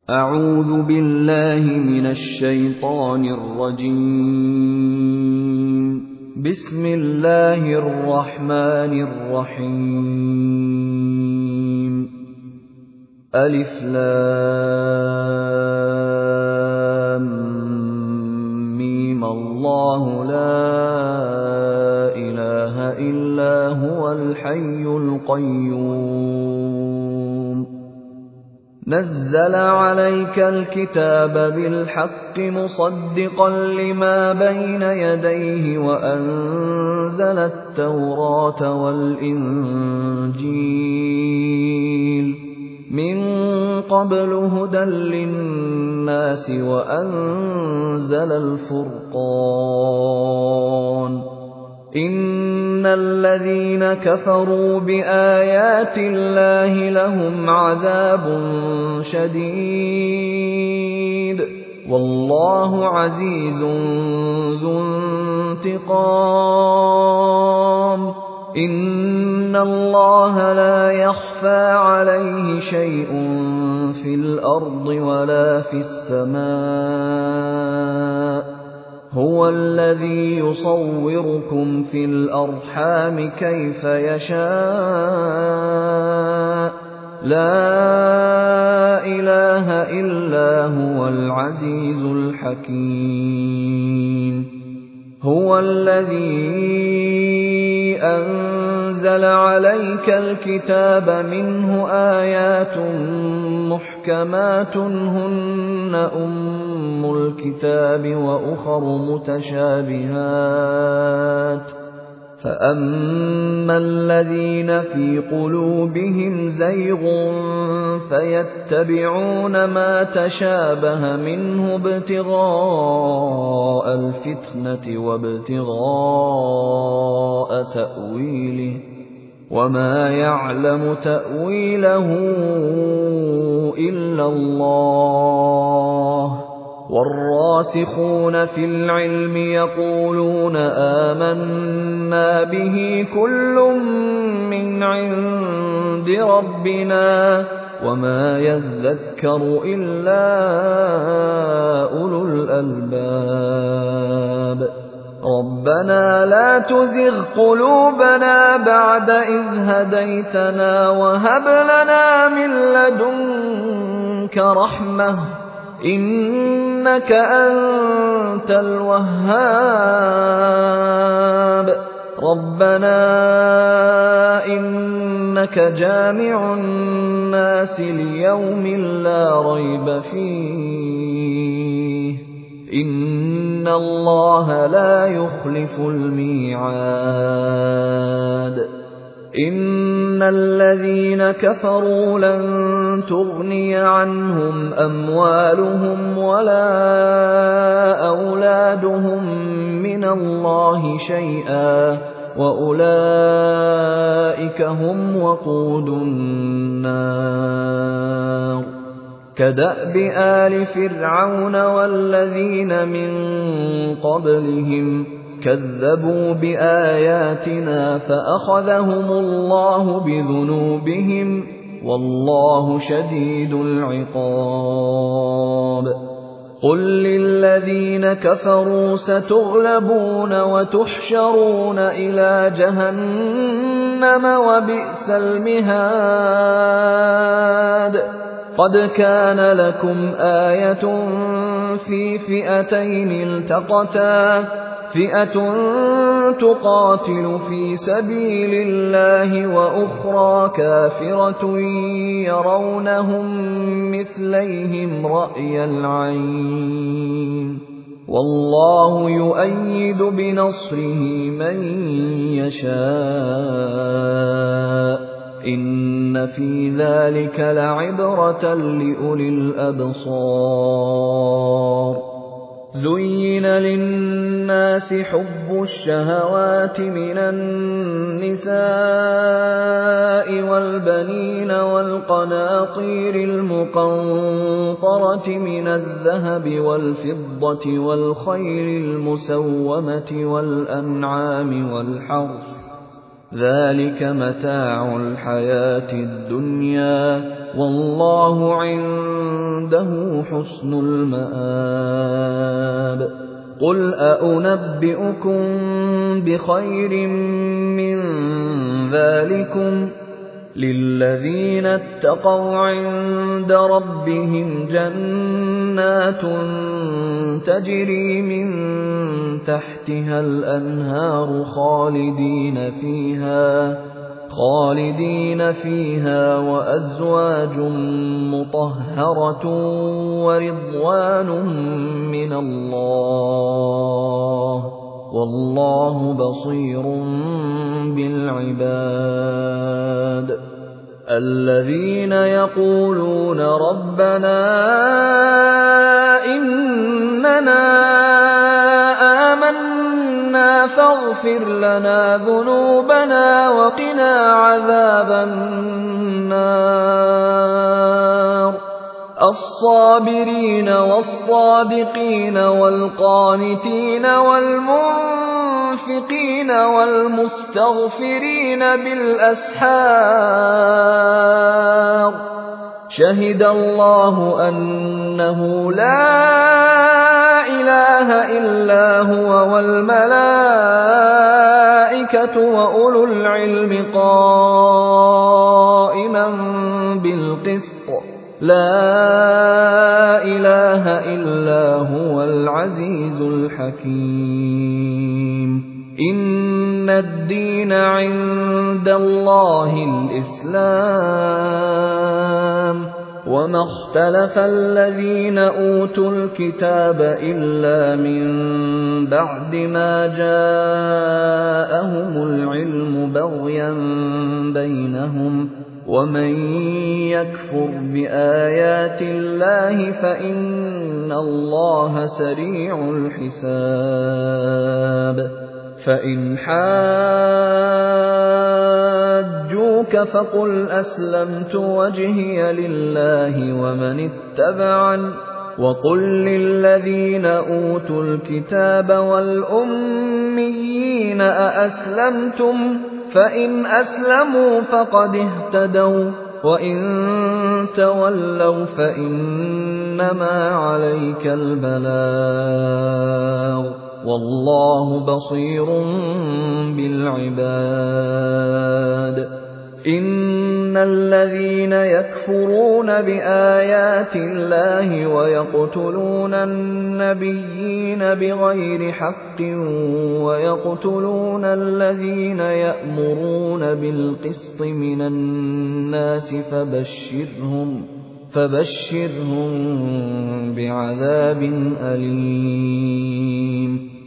أعوذ بالله من الشيطان الرجيم. بسم الله الرحمن الرحيم. ألف لام ميم. الله لا إله إلا هو الحي القيوم. نزل عليك الكتاب بالحق مصدقا لما بين يديه وأنزل التوراة والإنجيل من قبل هدى للناس وأنزل الفرقان. إن الذين كفروا بآيات الله لهم عذاب شديد والله عزيز ذو انتقام. إن الله لا يخفى عليه شيء في الأرض ولا في السماء. هو الذي يصوركم في الأرحام كيف يشاء. لا إله إلا هو العزيز الحكيم. هو الذي أنزل عليك الكتاب منه آيات محكمات هن أم الكتاب وأخر متشابهات. فأما الذين في قلوبهم زيغ فيتبعون ما تشابه منه ابتغاء الفتنة وابتغاء تأويله وما يعلم تأويله إلا الله. والراسخون في العلم يقولون آمنا به كل من عند ربنا وما يذكر إلا أولو الألباب. ربنا لا تزغ قلوبنا بعد إذ هديتنا وهب لنا من لدنك رحمة إنك أنت الوهاب. ربنا إنك جامع الناس ليوم لا ريب فيه إن الله لا يخلف الميعاد. إن الذين كفروا لن تغني عنهم أموالهم ولا أولادهم من الله شيئا وأولئك هم وقود النار. كدأب آل فرعون والذين من قبلهم كذبوا بآياتنا فأخذهم الله بذنوبهم والله شديد العقاب. قل للذين كفروا ستغلبون وتحشرون إلى جهنم وبئس المهاد. قد كان لكم آية في فئتين التقتا فئة تقاتل في سبيل الله وأخرى كافرة يرونهم مثليهم رأي العين والله يؤيد بنصره من يشاء. إن في ذلك لعبرة لأولي الأبصار. زين للناس حب الشهوات من النساء والبنين والقناطير المقنطرة من الذهب والفضة والخيل المسومة والأنعام والحرث ذلك متاع الحياة الدنيا والله عنده عِندَهُ حُسْنُ الْمَآبِ قُلْ أَأُنَبِّئُكُم بِخَيْرٍ مِّن ذَٰلِكُمْ لِلَّذِينَ اتَّقَوْا عِندَ رَبِّهِمْ جَنَّاتٌ تَجْرِي مِن تَحْتِهَا الْأَنْهَارُ خَالِدِينَ فِيهَا وَأَزْوَاجٌ مُّطَهَّرَةٌ وَرِضْوَانٌ مِّنَ اللَّهِ ۗ وَاللَّهُ بَصِيرٌ بِالْعِبَادِ الَّذِينَ يَقُولُونَ رَبَّنَا إِنَّنَا آمَنَّا فَاغْفِرْ لَنَا ذُنُوبَنَا وَقِنَا عَذَابَ النَّارِ الصَّابِرِينَ وَالصَّادِقِينَ وَالْقَانِتِينَ وَالْمُنفِقِينَ وَالْمُسْتَغْفِرِينَ بِالْأَسْحَارِ شَهِدَ اللَّهُ أَنَّهُ لَا إِلَٰهَ إِلَّا هُوَ وَالْمَلَائِكَةُ وَأُولُو الْعِلْمِ قَائِمًا بِالْقِسْطِ لَا إِلَٰهَ إِلَّا هُوَ الْعَزِيزُ الْحَكِيمُ إِنَّ الدِّينَ عِندَ اللَّهِ الْإِسْلَامُ وَمَا اخْتَلَفَ الَّذِينَ أُوتُوا الْكِتَابَ إِلَّا مِن بَعْدِ مَا جَاءَهُمُ الْعِلْمُ بَغْيًا بَيْنَهُمْ ۗ وَمَن يَكْفُرْ بِآيَاتِ اللَّهِ فَإِنَّ اللَّهَ سَرِيعُ الْحِسَابِ فَإِنْ حَاجُّوكَ فَقُلْ أَسْلَمْتُ وَجْهِيَ لِلَّهِ وَمَنِ اتَّبَعَنِ وَقُل لِّلَّذِينَ أُوتُوا الْكِتَابَ وَالْأُمِّيِّينَ أَأَسْلَمْتُمْ فَإِنْ أَسْلَمُوا فَقَدِ اهْتَدَوا وَإِن تَوَلَّوْا فَإِنَّمَا عَلَيْكَ الْبَلَاغُ وَاللَّهُ بَصِيرٌ بِالْعِبَادِ إِنَّ الَّذِينَ يَكْفُرُونَ بِآيَاتِ اللَّهِ وَيَقْتُلُونَ النَّبِيِّينَ بِغَيْرِ حَقٍّ وَيَقْتُلُونَ الَّذِينَ يَأْمُرُونَ بِالْقِسْطِ مِنَ النَّاسِ فَبَشِّرْهُم بِعَذَابٍ أَلِيمٍ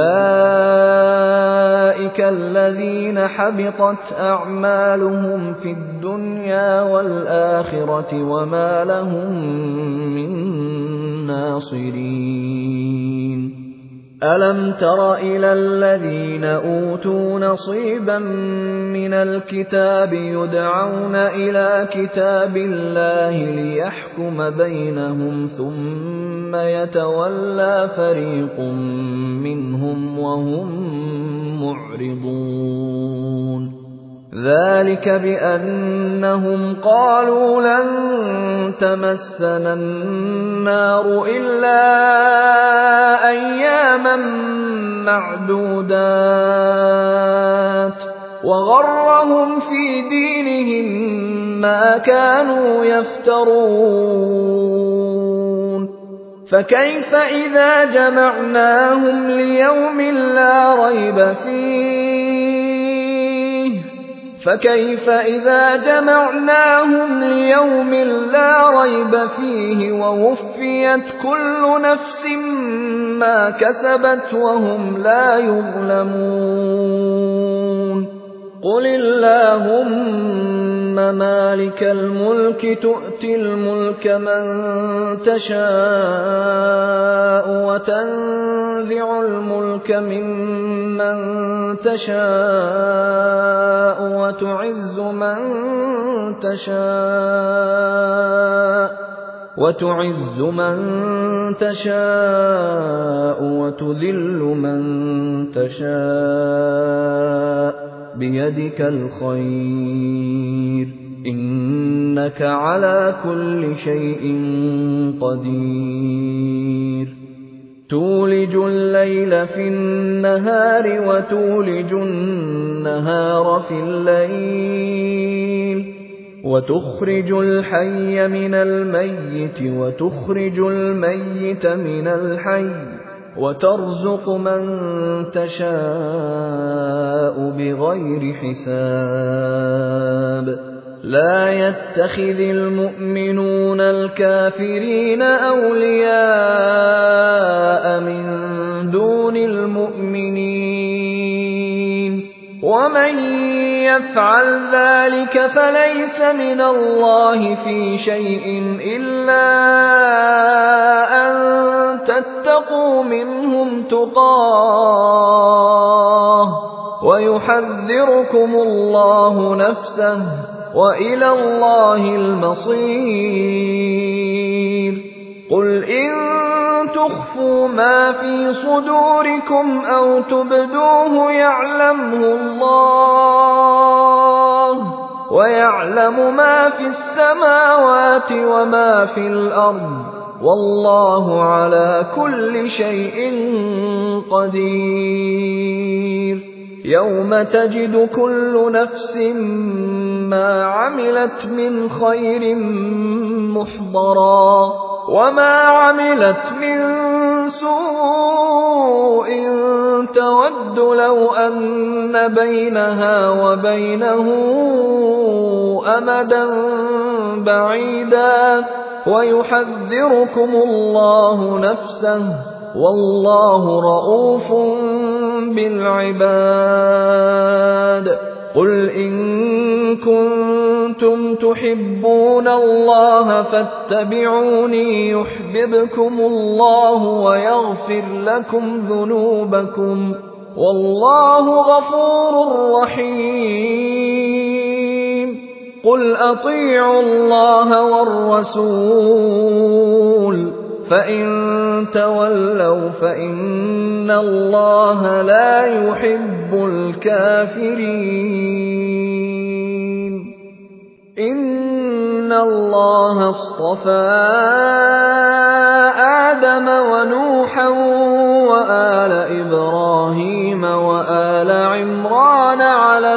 أُولَٰئِكَ الَّذِينَ حَبِطَتْ أَعْمَالُهُمْ فِي الدُّنْيَا وَالْآخِرَةِ وَمَا لَهُم مِّن نَّاصِرِينَ أَلَمْ تَرَ إِلَى الَّذِينَ أُوتُوا نَصِيبًا مِّنَ الْكِتَابِ يُدْعَوْنَ إِلَىٰ كِتَابِ اللَّهِ لِيَحْكُمَ بَيْنَهُمْ ثُمَّ يَتَوَلَّىٰ فَرِيقٌ مِّنْهُمْ وَهُم مُّعْرِضُونَ ذَٰلِكَ بِأَنَّهُمْ قَالُوا لَن تَمَسَّنَا النَّارُ إِلَّا أَيَّامًا مَّعْدُودَاتٍ وَغَرَّهُمْ فِي دِينِهِم مَّا كَانُوا يَفْتَرُونَ فَكَيْفَ إِذَا جَمَعْنَاهُمْ لِيَوْمٍ لَّا رَيْبَ فِيهِ وَوُفِّيَتْ كُلُّ نَفْسٍ مَّا كَسَبَتْ وَهُمْ لَا يُظْلَمُونَ قُلِ اللَّهُمَّ مَالِكَ الْمُلْكِ تُؤْتِي الْمُلْكَ مَن تَشَاءُ وَتَنزِعُ الْمُلْكَ مِمَّن تَشَاءُ وَتُعِزُّ مَن تَشَاءُ وَتُذِلُّ مَن تَشَاءُ بِيَدِكَ الْخَيْرُ إِنَّكَ عَلَى كُلِّ شَيْءٍ قَدِيرٌ تُولِجُ اللَّيْلَ فِي النَّهَارِ وَتُولِجُ النَّهَارَ فِي اللَّيْلِ وَتُخْرِجُ الْحَيَّ مِنَ الْمَيِّتِ وَتُخْرِجُ الْمَيِّتَ مِنَ الْحَيِّ وَتَرْزُقُ مَن تَشَاءُ بِغَيْرِ حِسَابٍ لا يتخذ المؤمنون الكافرين أولياء من دون المؤمنين ومن يفعل ذلك فليس من الله في شيء إلا أن تتقوا منهم تقاه ويحذركم الله نفسه وإلى الله المصير قل إن تخفوا ما في صدوركم أو تبدوه يعلمه الله ويعلم ما في السماوات وما في الأرض والله على كل شيء قدير يوم تجد كل نفس ما عملت من خير محضرا وما عملت من سوء تود لو أن بينها وبينه أمدا بعيدا ويحذركم الله نفسه والله رءوف بالعباد قل إن كنتم تحبون الله فاتبعوني يحببكم الله ويغفر لكم ذنوبكم والله غفور رحيم قل أطيعوا الله والرسول فإن تولوا فإن الله لا يحب الكافرين إن الله اصطفى آدم ونوحا وآل إبراهيم وآل عمران على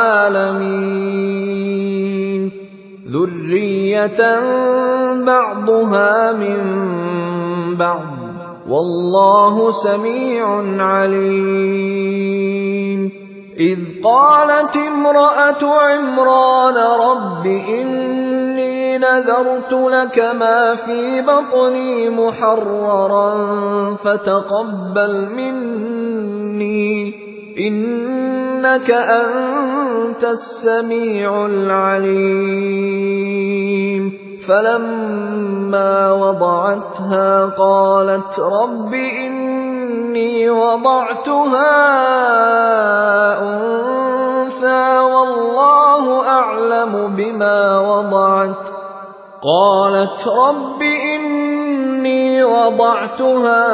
العالمين ذرية بعضها من بعض والله سميع عليم إذ قالت امرأة عمران رب إني نذرت لك ما في بطني محررا فتقبل مني إنك أنت السميع العليم فلما وضعتها قالت رب إني وضعتها أنثى والله أعلم بما وضعت قالت رب إني وضعتها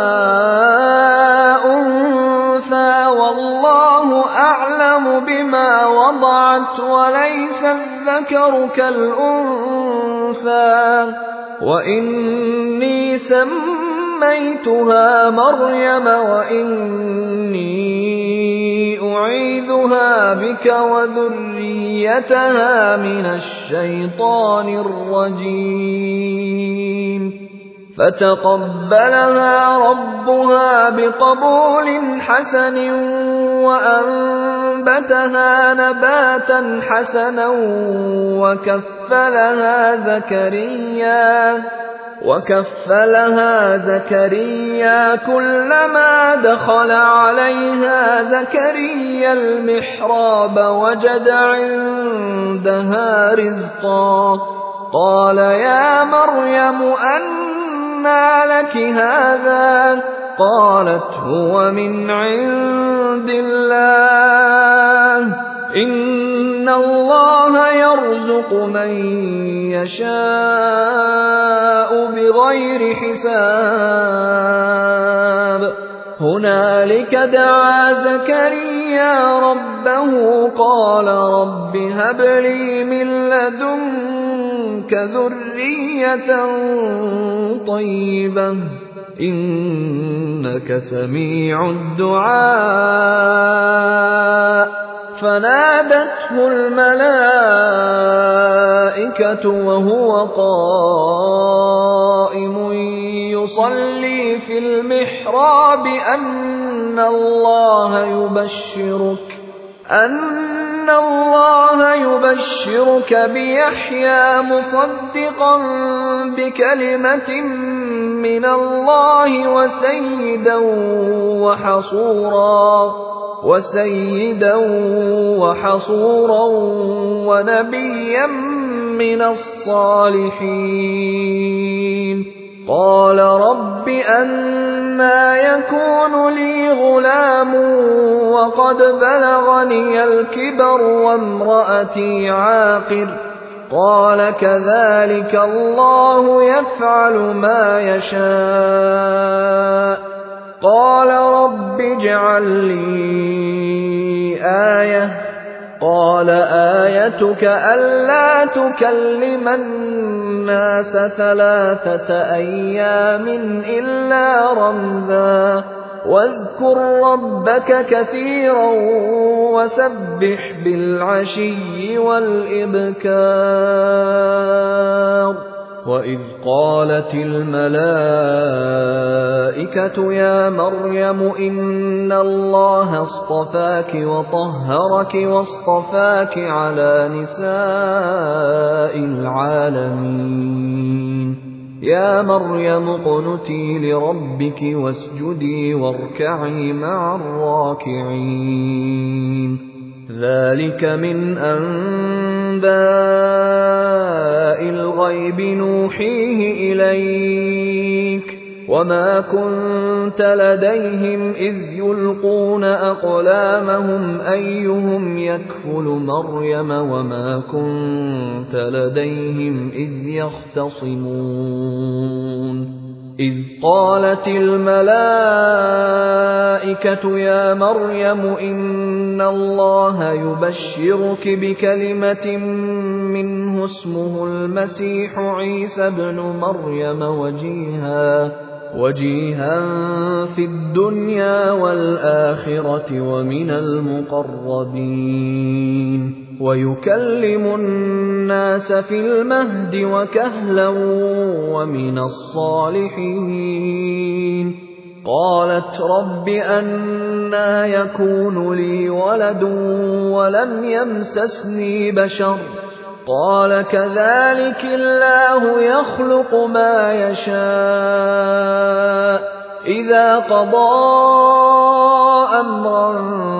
أنثى والله أعلم بما وضعت وليس الذكر كالأنثى وإني سميتها مريم وإني أعيذها بك وذريتها من الشيطان الرجيم فتقبلها ربها بقبول حسن وأنبتها نباتا حسنا وكفلها زكريا كلما دخل عليها زكريا المحراب وجد عندها رزقا قال يا مريم أنى لك هذا قالت هو من عند الله إن الله يرزق من يشاء بغير حساب هنالك دعا زكريا ربه قال رب هب لي من لدنك ذرية طيبة إنك سميع الدعاء فنادته الملائكة وهو قائم يصلي في المحراب أن الله يبشرك بيحيى مصدقا بكلمة من الله وسيدا وحصورا ونبيا من الصالحين قال رب أنى يكون لي غلام وقد بلغني الكبر وامرأتي عاقر قال كذلك الله يفعل ما يشاء قال رب اجعل لي آية قال آيتك ألا تكلم الناس 3 أيام إلا رمزا واذكر ربك كثيرا وسبح بالعشي والإبكار وإذ قالت الملائكة يا مريم إن الله اصطفاك وطهرك واصطفاك على نساء العالمين يا مريم اقنتي لربك واسجدي واركعي مع الراكعين ذلك من أنباء الغيب نوحيه إليك وما كنت لديهم إذ يلقون أقلامهم أيهم يكفل مريم وما كنت لديهم إذ يختصمون إذ قالت الملائكة يا مريم إن الله يبشرك بكلمة منه اسمه المسيح عيسى ابن مريم وجيها في الدنيا والآخرة ومن المقربين ويكلم الناس في المهد وكهلا ومن الصالحين قالت رب أنى يكون لي ولد ولم يمسسني بشر قال كذلك الله يخلق ما يشاء إذا قضى أمرا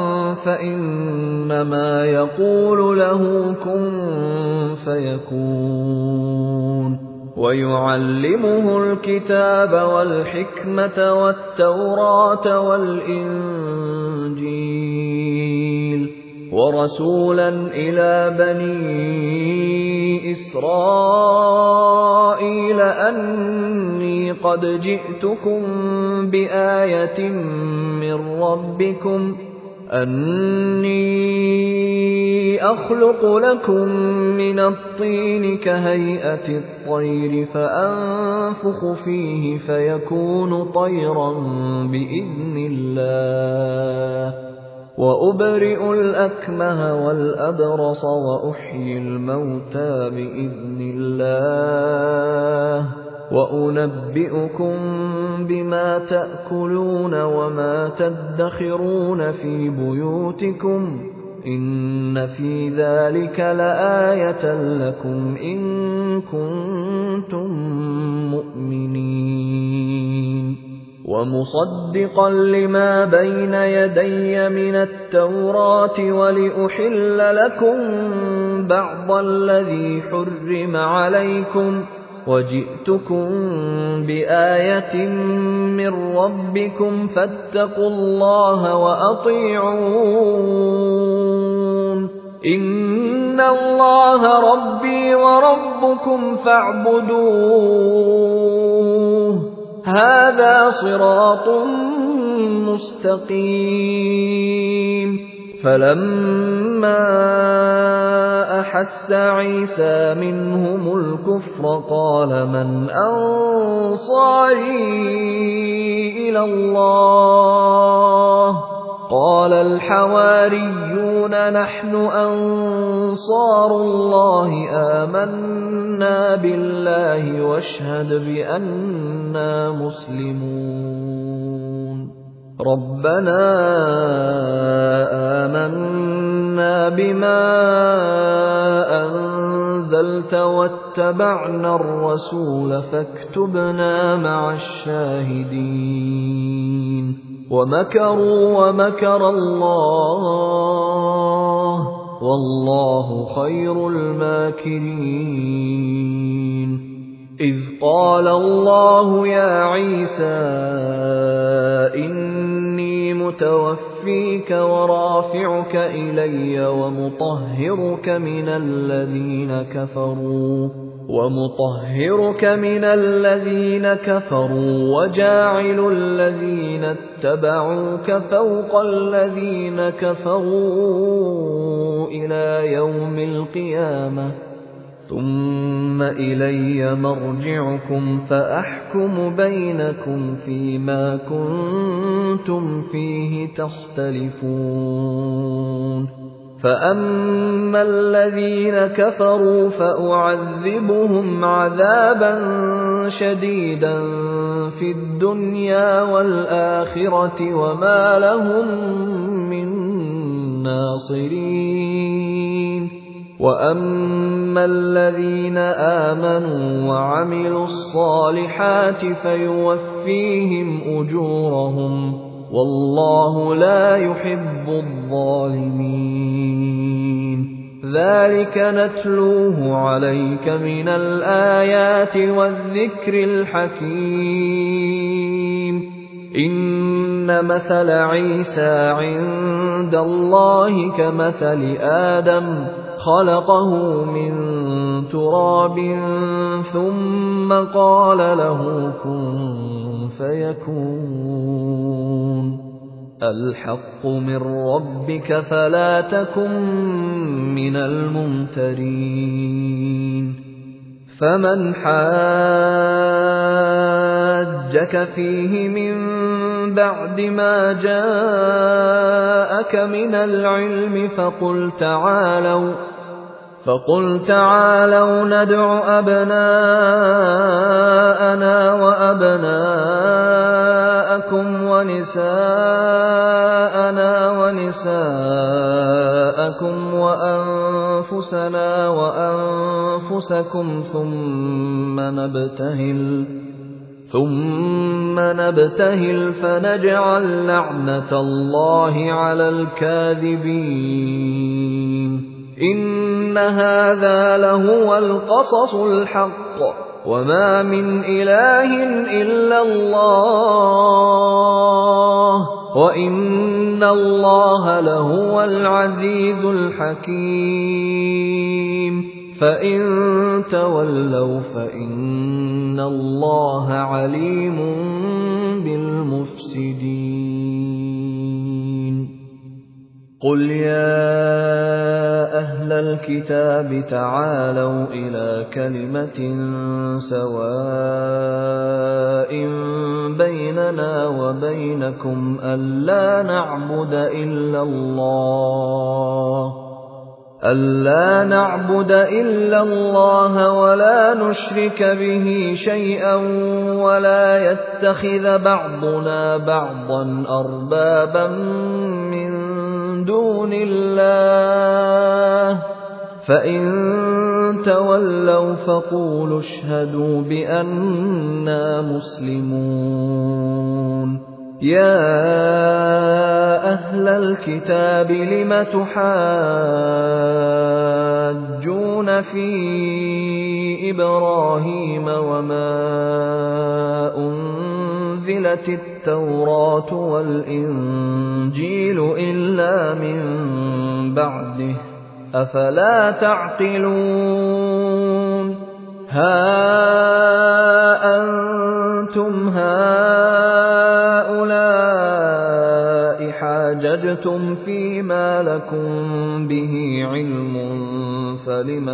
فإنما يقول له كن فيكون ويعلمه الكتاب والحكمة والتوراة والإنجيل ورسولا إلى بني إسرائيل أني قد جئتكم بآية من ربكم أني أخلق لكم من الطين كهيئة الطير فأنفخ فيه فيكون طيرا بإذن الله وأبرئ الأكمه والأبرص وأحيي الموتى بإذن الله وأنبئكم بما تأكلون وما تدخرون في بيوتكم إن في ذلك لآية لكم إن كنتم مؤمنين ومصدقا لما بين يدي من التوراة ولأحل لكم بعض الذي حرم عليكم وجئتكم بآية من ربكم فاتقوا الله وأطيعون إن الله ربي وربكم فاعبدوه هذا صراط مستقيم فلما أحس عيسى منهم الكفر قال من أنصاري إلى الله قال الحواريون نحن أنصار الله آمنا بالله واشهد بأننا مسلمون ربنا آمنا بما أنزلت واتبعنا الرسول فاكتبنا مع الشاهدين ومكروا ومكر الله والله خير الماكرين إذ قال الله يا عيسى إني متوفيك ورافعك إلي ومطهرك من الذين كفروا وجاعل الذين اتبعوك فوق الذين كفروا إلى يوم القيامة ثم إلي مرجعكم فأحكم بينكم فيما كنتم فيه تختلفون فأما الذين كفروا فأعذبهم عذابا شديدا في الدنيا والآخرة وما لهم من ناصرين وأما الذين آمنوا وعملوا الصالحات فيوفيهم أجورهم والله لا يحب الظالمين ذلك نتلوه عليك من الآيات والذكر الحكيم إن مثل عيسى عند الله كمثل آدم خلقه من تراب ثم قال له كن فيكون الحق من ربك فلا تكن من الممترين فمن حاجك فيه من بعد ما جاءك من العلم فقل تعالوا ندع أبناءنا وأبناءكم ونساءنا ونساءكم وأنفسنا وأنفسكم ثم نبتهل فنجعل لعنة الله على الكاذبين إن هذا لهو القصص الحق وما من إله إلا الله وإن الله لهو العزيز الحكيم فإن تولوا فإن الله عليم بالمفسدين قل يا أهل الكتاب تعالوا إلى كلمة سواء بيننا وبينكم ألا نعبد إلا الله ولا نشرك به شيئا ولا يتخذ بعضنا بعضا أربابا من دون الله فإن تولوا فقولوا اشهدوا بأننا مسلمون يا أهل الكتاب لم تحاجون في إبراهيم وما أنزلت التوراة والإنجيل إلا من بعده أفلا تعقلون ها أنتم هؤلاء حَاجَّجْتُمْ فِيمَا لَكُم بِهِ عِلْمٌ فَلِمَ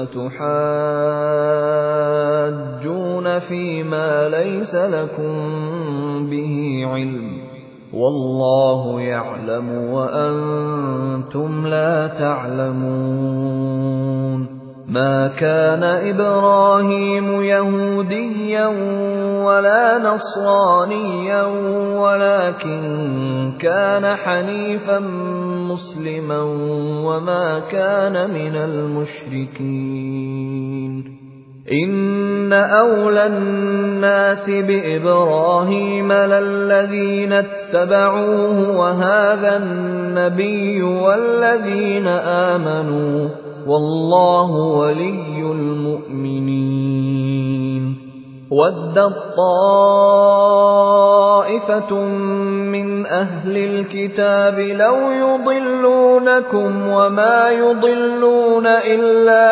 تُحَاجُّونَ فِيمَا لَيْسَ لَكُم بِهِ عِلْمٌ ۚ وَاللَّهُ يَعْلَمُ وَأَنتُمْ لَا تَعْلَمُونَ. مَا كَانَ إِبْرَاهِيمُ يَهُودِيًّا وَلَا نَصْرَانِيًّا وَلَٰكِن كَانَ حَنِيفًا مُّسْلِمًا وَمَا كَانَ مِنَ الْمُشْرِكِينَ. إِنَّ أَوْلَى النَّاسِ بِإِبْرَاهِيمَ لَلَّذِينَ اتَّبَعُوهُ وَهَٰذَا النَّبِيُّ وَالَّذِينَ آمَنُوا ۗ وَاللَّهُ وَلِيُّ الْمُؤْمِنِينَ. وَدَّت طَّائِفَةٌ مِّنْ أَهْلِ الْكِتَابِ لَوْ يُضِلُّونَكُمْ وَمَا يُضِلُّونَ إِلَّا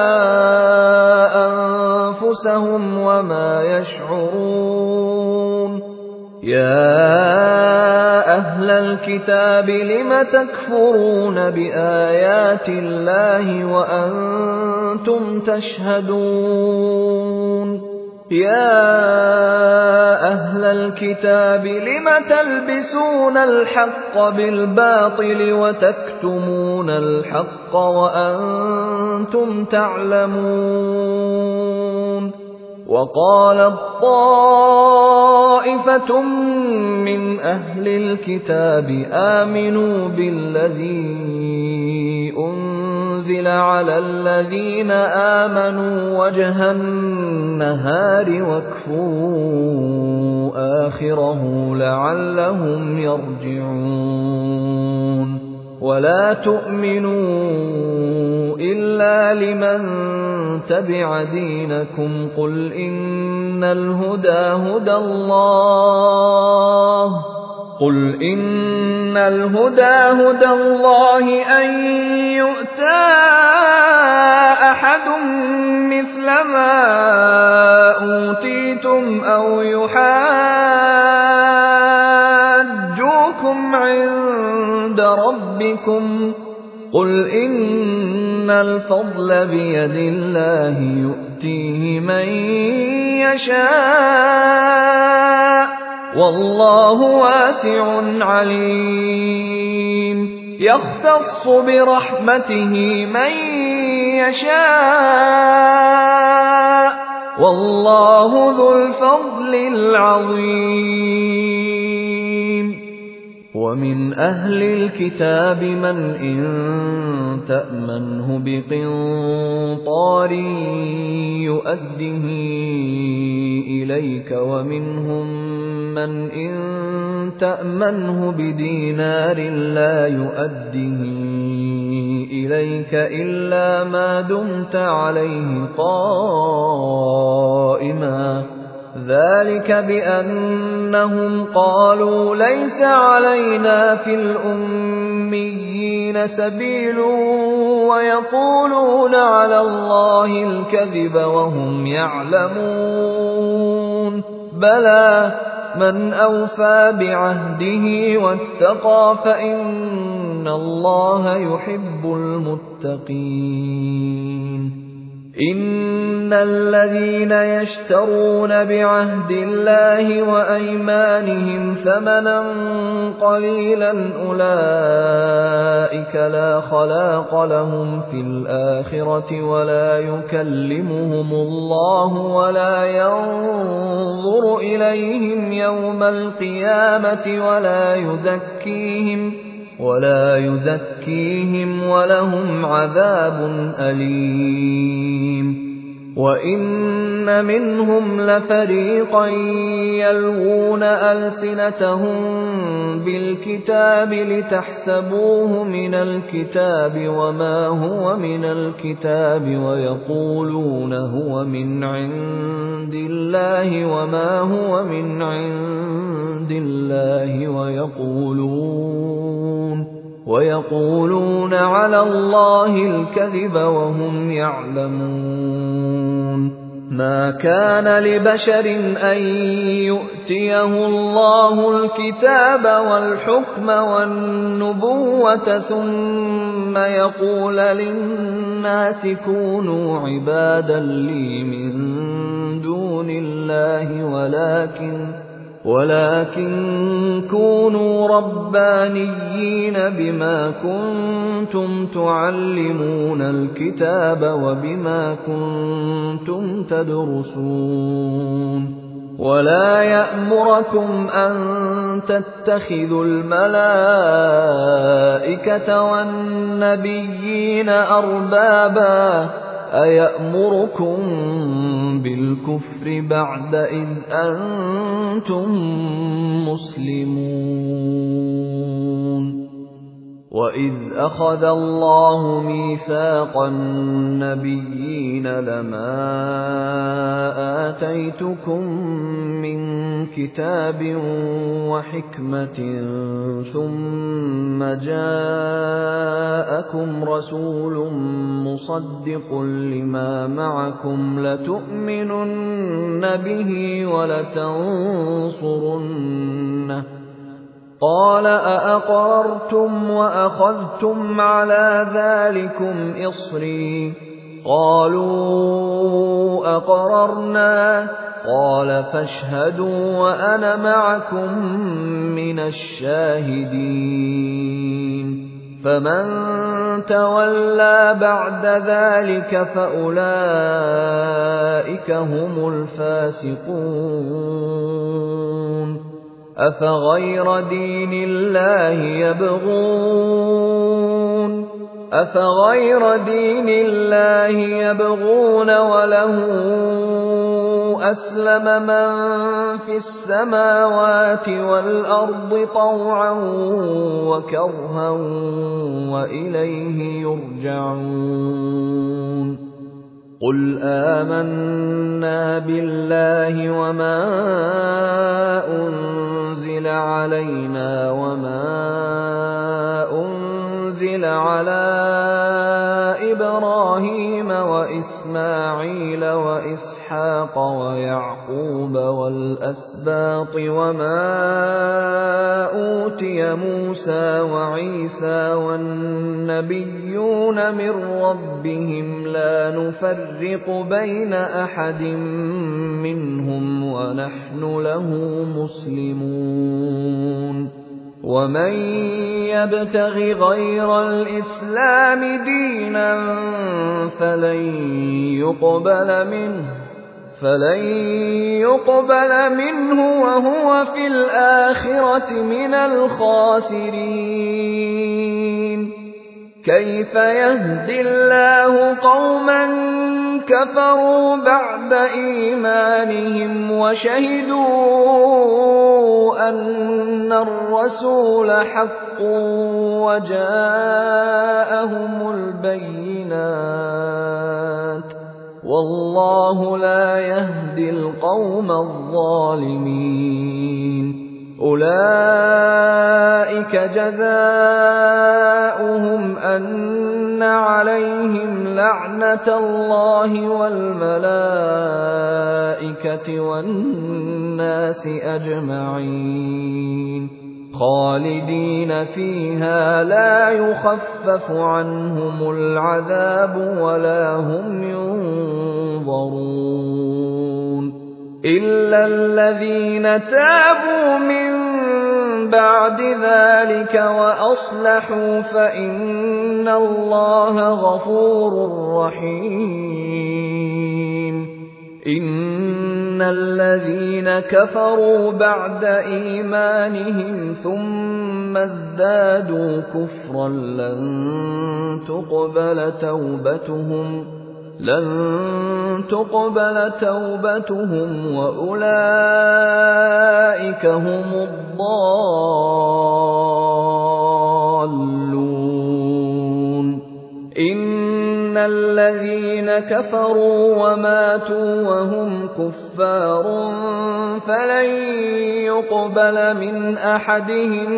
أَنفُسَهُمْ وَمَا يَشْعُرُونَ. يَا أَهْلَ الْكِتَابِ لِمَ تَكْفُرُونَ بِآيَاتِ اللَّهِ وَأَنتُمْ تَشْهَدُونَ. يَا أَهْلَ الْكِتَابِ لِمَ تَلْبِسُونَ الْحَقَّ بِالْبَاطِلِ وَتَكْتُمُونَ الْحَقَّ وَأَنتُمْ تَعْلَمُونَ. وَقَالَت طَّائِفَةٌ مِّنْ أَهْلِ الْكِتَابِ آمِنُوا بِالَّذِي أُنزِلَ عَلَى الَّذِينَ آمَنُوا وَجْهَ النَّهَارِ وَاكْفُرُوا آخِرَهُ لَعَلَّهُمْ يَرْجِعُونَ. وَلَا تُؤْمِنُوا إِلَّا لِمَن تَبِعَ دِينَكُمْ ۚ قُلْ إِنَّ الْهُدَىٰ هُدَى اللَّهِ أَن يُؤْتَىٰ أَحَدٌ مِّثْلَ مَا أُوتِيتُمْ أَوْ يُحَاجُّوكُمْ عِندَ رَبِّكُمْ ۗ قُلْ إِنَّ الْفَضْلَ بِيَدِ اللَّهِ يُؤْتِيهِ مَن يَشَاءُ ۗ وَاللَّهُ وَاسِعٌ عَلِيمٌ. يَخْتَصُّ بِرَحْمَتِهِ مَن يَشَاءُ ۗ وَاللَّهُ ذُو الْفَضْلِ الْعَظِيمِ. وَمِنْ أَهْلِ الْكِتَابِ مَنْ إِن تَأْمَنْهُ بِقِنطَارٍ يُؤَدِّهِ إِلَيْكَ وَمِنْهُم مَّنْ إِن تَأْمَنْهُ بِدِينَارٍ لَّا يُؤَدِّهِ إِلَيْكَ إِلَّا مَا دُمْتَ عَلَيْهِ قَائِمًا ۗ ذَلِكَ بِأَنَّهُمْ قَالُوا لَيْسَ عَلَيْنَا فِي الْأُمِّيِّينَ سَبِيلٌ وَيَقُولُونَ عَلَى اللَّهِ الْكَذِبَ وَهُمْ يَعْلَمُونَ. بَلَىٰ مَنْ أَوْفَىٰ بِعَهْدِهِ وَاتَّقَىٰ فَإِنَّ اللَّهَ يُحِبُّ الْمُتَّقِينَ. إِنَّ الَّذِينَ يَشْتَرُونَ بِعَهْدِ اللَّهِ وَأَيْمَانِهِمْ ثَمَنًا قَلِيلًا أُولَٰئِكَ لَا خَلَاقَ لَهُمْ فِي الْآخِرَةِ وَلَا يُكَلِّمُهُمُ اللَّهُ وَلَا يَنظُرُ إِلَيْهِمْ يَوْمَ الْقِيَامَةِ وَلَا يُزَكِّيهِمْ وَلَهُمْ عَذَابٌ أَلِيمٌ. وَإِنَّ مِنْهُمْ لَفَرِيقًا يَلْوُونَ أَلْسِنَتَهُم بِالْكِتَابِ لِتَحْسَبُوهُ مِنَ الْكِتَابِ وَمَا هُوَ مِنَ الْكِتَابِ وَيَقُولُونَ هُوَ مِنْ عِندِ اللَّهِ وَمَا هُوَ مِنْ عِندِ اللَّهِ وَيَقُولُونَ عَلَى اللَّهِ الْكَذِبَ وَهُمْ يَعْلَمُونَ. مَا كَانَ لِبَشَرٍ أَن يُؤْتِيَهُ اللَّهُ الْكِتَابَ وَالْحُكْمَ وَالنُّبُوَّةَ ثُمَّ يَقُولَ لِلنَّاسِ كُونُوا عِبَادًا لِّي مِن دُونِ اللَّهِ وَلَٰكِن كُونُوا رَبَّانِيِّينَ بِمَا كُنتُمْ تُعَلِّمُونَ الْكِتَابَ وَبِمَا كُنتُمْ تَدْرُسُونَ وَلَا يَأْمُرَكُمْ أَن تَتَّخِذُوا الْمَلَائِكَةَ وَالنَّبِيِّينَ أَرْبَابًا ۗ أَيَأْمُرُكُم بِالْكُفْرِ بَعْدَ إِذْ أَنتُم مُّسْلِمُونَ وَإِذْ أَخَذَ اللَّهُ مِيثَاقَ النَّبِيِّينَ لَمَا آتَيْتُكُم مِّن كِتَابٍ وَحِكْمَةٍ ثُمَّ جَاءَكُمْ رَسُولٌ مُّصَدِّقٌ لِّمَا مَعَكُمْ لَتُؤْمِنُنَّ بِهِ وَلَتَنصُرُنَّهُ ۚ قَالَ أَأَقْرَرْتُمْ وَأَخَذْتُمْ عَلَىٰ ذَٰلِكُمْ إِصْرِي ۖ قَالُوا أَقْرَرْنَا ۚ قَالَ فَاشْهَدُوا وَأَنَا مَعَكُم مِّنَ الشَّاهِدِينَ فَمَن تَوَلَّىٰ بَعْدَ ذَٰلِكَ فَأُولَٰئِكَ هُمُ الْفَاسِقُونَ أَفَغَيْرَ دِينِ اللَّهِ يَبْغُونَ وَلَهُ أَسْلَمَ مَن فِي السَّمَاوَاتِ وَالْأَرْضِ طَوْعًا وَكَرْهًا وَإِلَيْهِ يُرْجَعُونَ قُلْ آمَنَّا بِاللَّهِ وَمَا أُنزِلَ عَلَيْنَا وَمَا أُنزِلَ عَلَىٰ إِبْرَاهِيمَ وَإِسْمَاعِيلَ وَإِسْحَاقَ وَيَعْقُوبَ وَالْأَسْبَاطِ وَمَا أُوتِيَ مُوسَىٰ وَعِيسَىٰ وَالنَّبِيُّونَ مِن رَّبِّهِمْ لَا نُفَرِّقُ بَيْنَ أَحَدٍ مِّنْهُمْ وَنَحْنُ لَهُ مُسْلِمُونَ وَمَن يَبْتَغِ غَيْرَ الْإِسْلَامِ دِينًا فَلَن يُقْبَلَ مِنْهُ وَهُوَ فِي الْآخِرَةِ مِنَ الْخَاسِرِينَ كَيْفَ يَهْدِي اللَّهُ قَوْمًا كَفَرُوا بَعْدَ إِيمَانِهِمْ وَشَهِدُوا أَنَّ الرَّسُولَ حَقٌّ وَجَاءَهُمُ الْبَيِّنَاتُ ۚ وَاللَّهُ لَا يَهْدِي الْقَوْمَ الظَّالِمِينَ أُولَٰئِكَ جَزَاؤُهُمْ أَنَّ عَلَيْهِمْ لَعْنَةَ اللَّهِ وَالْمَلَائِكَةِ وَالنَّاسِ أَجْمَعِينَ خَالِدِينَ فِيهَا لَا يُخَفَّفُ عَنْهُمُ الْعَذَابُ وَلَا هُمْ يُنظَرُونَ إِلَّا الَّذِينَ تَابُوا مِن بَعْدِ ذَلِكَ وَأَصْلَحُوا فَإِنَّ اللَّهَ غَفُورٌ رَّحِيمٌ إِنَّ الَّذِينَ كَفَرُوا بَعْدَ إِيمَانِهِمْ ثُمَّ ازْدَادُوا كُفْرًا لَّن تُقْبَلَ تَوْبَتُهُمْ وَأُولَٰئِكَ هُمُ الضَّالُّونَ إِنَّ الَّذِينَ كَفَرُوا وَمَاتُوا وَهُمْ كُفَّارٌ فَلَن يُقْبَلَ مِنْ أَحَدِهِم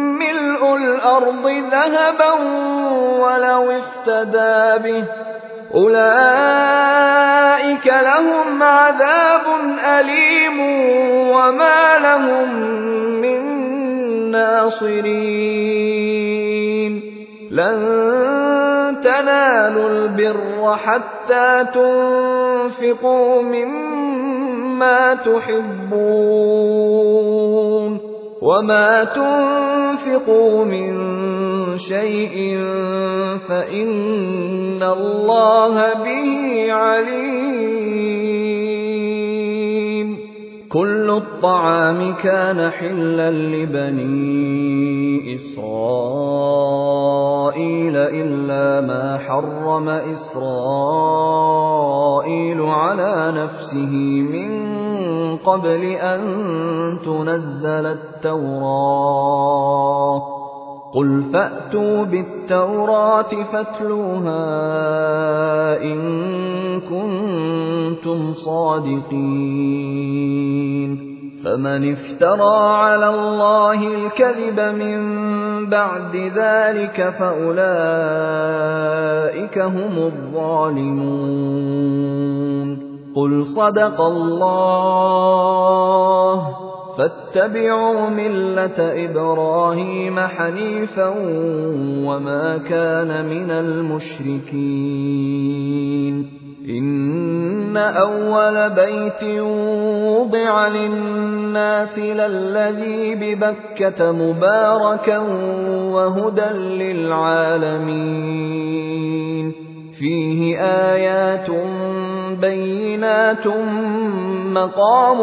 مِّلْءُ الْأَرْضِ ذَهَبًا وَلَوِ افْتَدَىٰ بِهِ أولئك لهم عذاب أليم وما لهم من ناصرين لن تنالوا البر حتى تنفقوا مما تحبون وما تنفقوا من شيء فإن الله به عليم كل الطعام كان حلا لبني إسرائيل إلا ما حرم إسرائيل على نفسه من قبل أن تنزل التوراة قل فأتوا بالتوراة فاتلوها إن كنتم صادقين فمن افترى على الله الكذب من بعد ذلك فأولئك هم الظالمون قل صدق الله فاتبعوا ملة إبراهيم حنيفا وما كان من المشركين إن أول بيت وضع للناس للذي ببكة مباركا وهدى للعالمين فيه آيات بينات مقام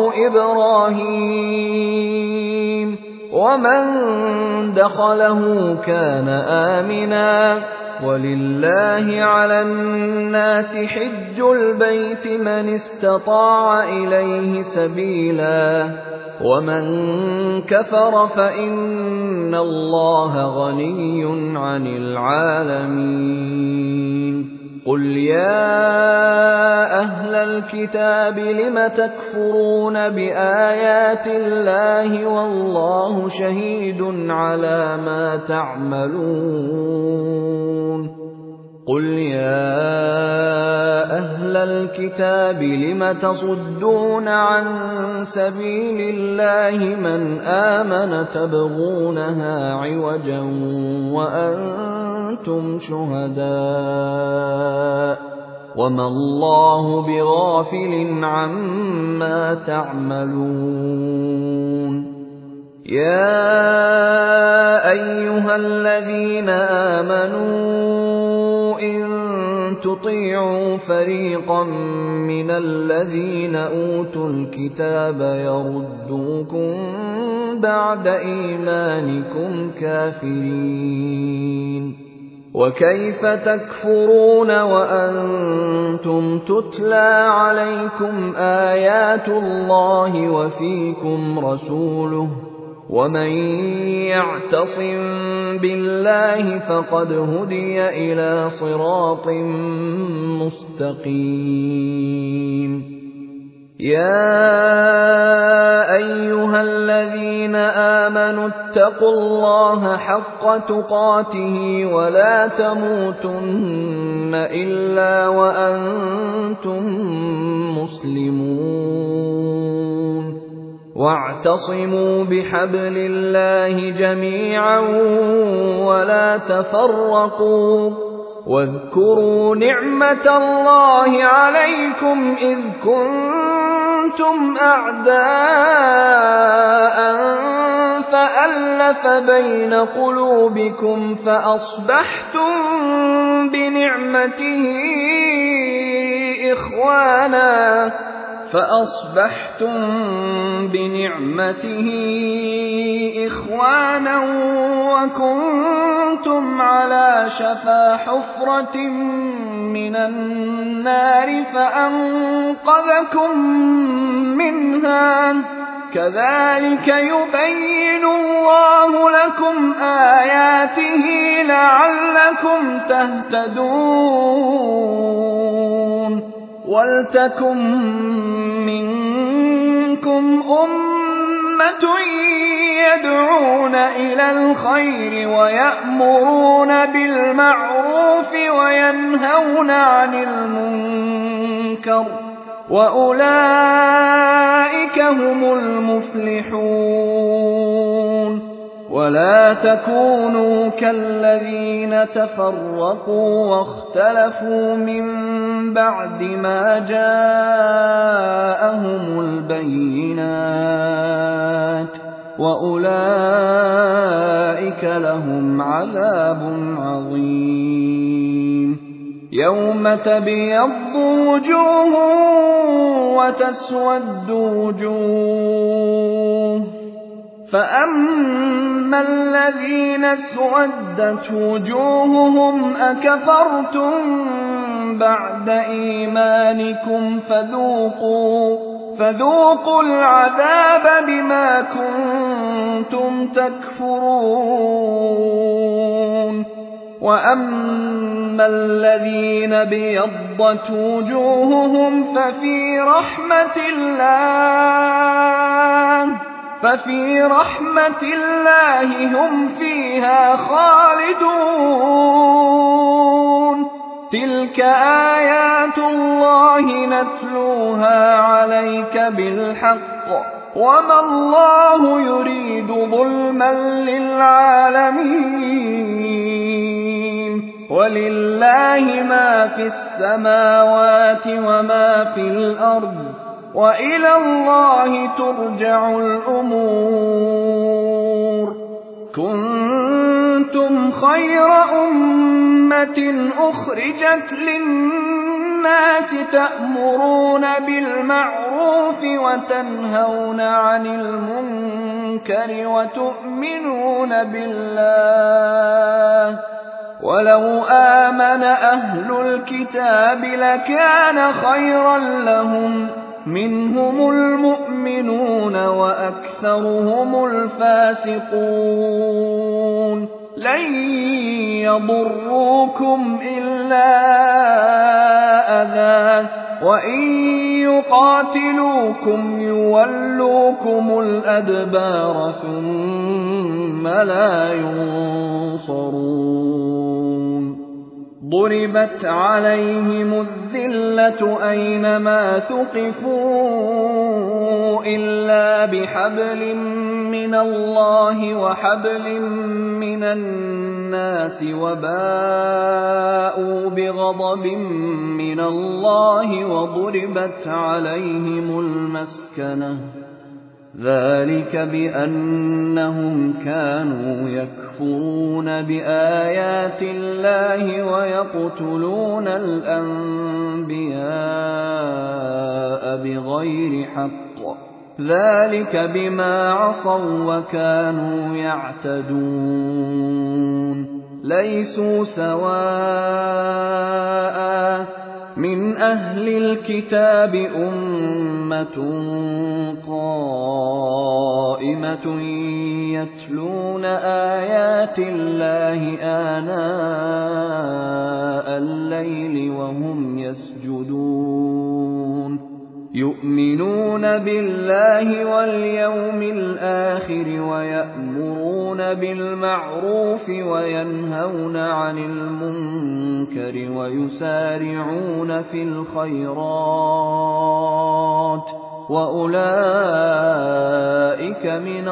إبراهيم ومن دخله كان آمنا ولله على الناس حج البيت من استطاع إليه سبيلا ومن كفر فإن الله غني عن العالمين قل يا أهل الكتاب لم تكفرون بآيات الله والله شهيد على ما تعملون قل يا أهل الكتاب لم تصدون عن سبيل الله من آمن تبغونها عوجا وأنتم شهداء وما الله بغافل عما تعملون يا أيها الذين آمنوا إن تطيعوا فريقا من الذين أوتوا الكتاب يردوكم بعد إيمانكم كافرين وكيف تكفرون وأنتم تتلى عليكم آيات الله وفيكم رسوله ومن يعتصم بالله فقد هدي إلى صراط مستقيم يا أيها الذين آمنوا اتقوا الله حق تقاته ولا تموتن إلا وأنتم مسلمون واعتصموا بحبل الله جميعا ولا تفرقوا واذكروا نعمة الله عليكم إذ كنتم أعداء فألف بين قلوبكم فأصبحتم بنعمته إخوانا وكنتم على شفا حفرة من النار فأنقذكم منها كذلك يبين الله لكم آياته لعلكم تهتدون ولتكن منكم أمة يدعون إلى الخير ويأمرون بالمعروف بِالْمَعْرُوفِ وَيَنْهَوْنَ عَنِ الْمُنكَرِ ۚ وَأُولَٰئِكَ هُمُ الْمُفْلِحُونَ. وَلَا تَكُونُوا كَالَّذِينَ تَفَرَّقُوا وَاخْتَلَفُوا مِن بَعْدِ مَا جَاءَهُمُ الْبَيِّنَاتُ ۚ وَأُولَٰئِكَ لَهُمْ عَذَابٌ عَظِيمٌ. يَوْمَ تَبْيَضُّ وُجُوهٌ وَتَسْوَدُّ وُجُوهٌ ۚ فَأَمَّا الَّذِينَ اسْوَدَّتْ وُجُوهُهُمْ أَكَفَرْتُم بَعْدَ إِيمَانِكُمْ فَذُوقُوا الْعَذَابَ بِمَا كُنتُمْ تَكْفُرُونَ. وَأَمَّا الَّذِينَ ابْيَضَّتْ وُجُوهُهُمْ فَفِي رَحْمَةِ اللَّهِ هُمْ فِيهَا خَالِدُونَ. تِلْكَ آيَاتُ اللَّهِ نَتْلُوهَا عَلَيْكَ بِالْحَقِّ ۗ وَمَا اللَّهُ يُرِيدُ ظُلْمًا لِّلْعَالَمِينَ. وَلِلَّهِ مَا فِي السَّمَاوَاتِ وَمَا فِي الْأَرْضِ ۚ وَإِلَى اللَّهِ تُرْجَعُ الْأُمُورُ. كُنتُمْ خَيْرَ أُمَّةٍ أُخْرِجَتْ لِلنَّاسِ تَأْمُرُونَ بِالْمَعْرُوفِ وَتَنْهَوْنَ عَنِ الْمُنكَرِ وَتُؤْمِنُونَ بِاللَّهِ ۗ وَلَوْ آمَنَ أَهْلُ الْكِتَابِ لَكَانَ خَيْرًا لَّهُم ۚ مِّنْهُمُ الْمُؤْمِنُونَ وَأَكْثَرُهُمُ الْفَاسِقُونَ. لَن يَضُرُّوكُمْ إِلَّا أَذًى ۖ وَإِن يُقَاتِلُوكُمْ يُوَلُّوكُمُ الْأَدْبَارَ ثُمَّ لَا يُنصَرُونَ. ضُرِبَتْ عَلَيْهِمُ الذِّلَّةُ أَيْنَمَا ثُقِفُوا إِلَّا بِحَبْلٍ مِّنَ اللَّهِ وَحَبْلٍ مِّنَ النَّاسِ وَبَاءُوا بِغَضَبٍ مِّنَ اللَّهِ وَضُرِبَتْ عَلَيْهِمُ الْمَسْكَنَةُ ۚ ذَٰلِكَ بِأَنَّهُمْ كَانُوا يَكْفُرُونَ بِآيَاتِ اللَّهِ وَيَقْتُلُونَ الْأَنبِيَاءَ بِغَيْرِ حَقٍّ ۚ ذَٰلِكَ بِمَا عَصَوا وَّكَانُوا يَعْتَدُونَ. لَيْسُوا سَوَاءً ۗ مِّنْ أَهْلِ الْكِتَابِ أُمَّةٌ قَائِمَةٌ يَتْلُونَ آيَاتِ اللَّهِ آنَاءَ اللَّيْلِ وَهُمْ يَسْجُدُونَ، يُؤْمِنُونَ بِاللَّهِ وَالْيَوْمِ الْآخِرِ وَيَأْمُرُونَ بِالْمَعْرُوفِ وَيَنْهَوْنَ عَنِ الْمُنكَرِ وَيُسَارِعُونَ فِي الْخَيْرَاتِ ۚ وَأُولَٰئِكَ مِنَ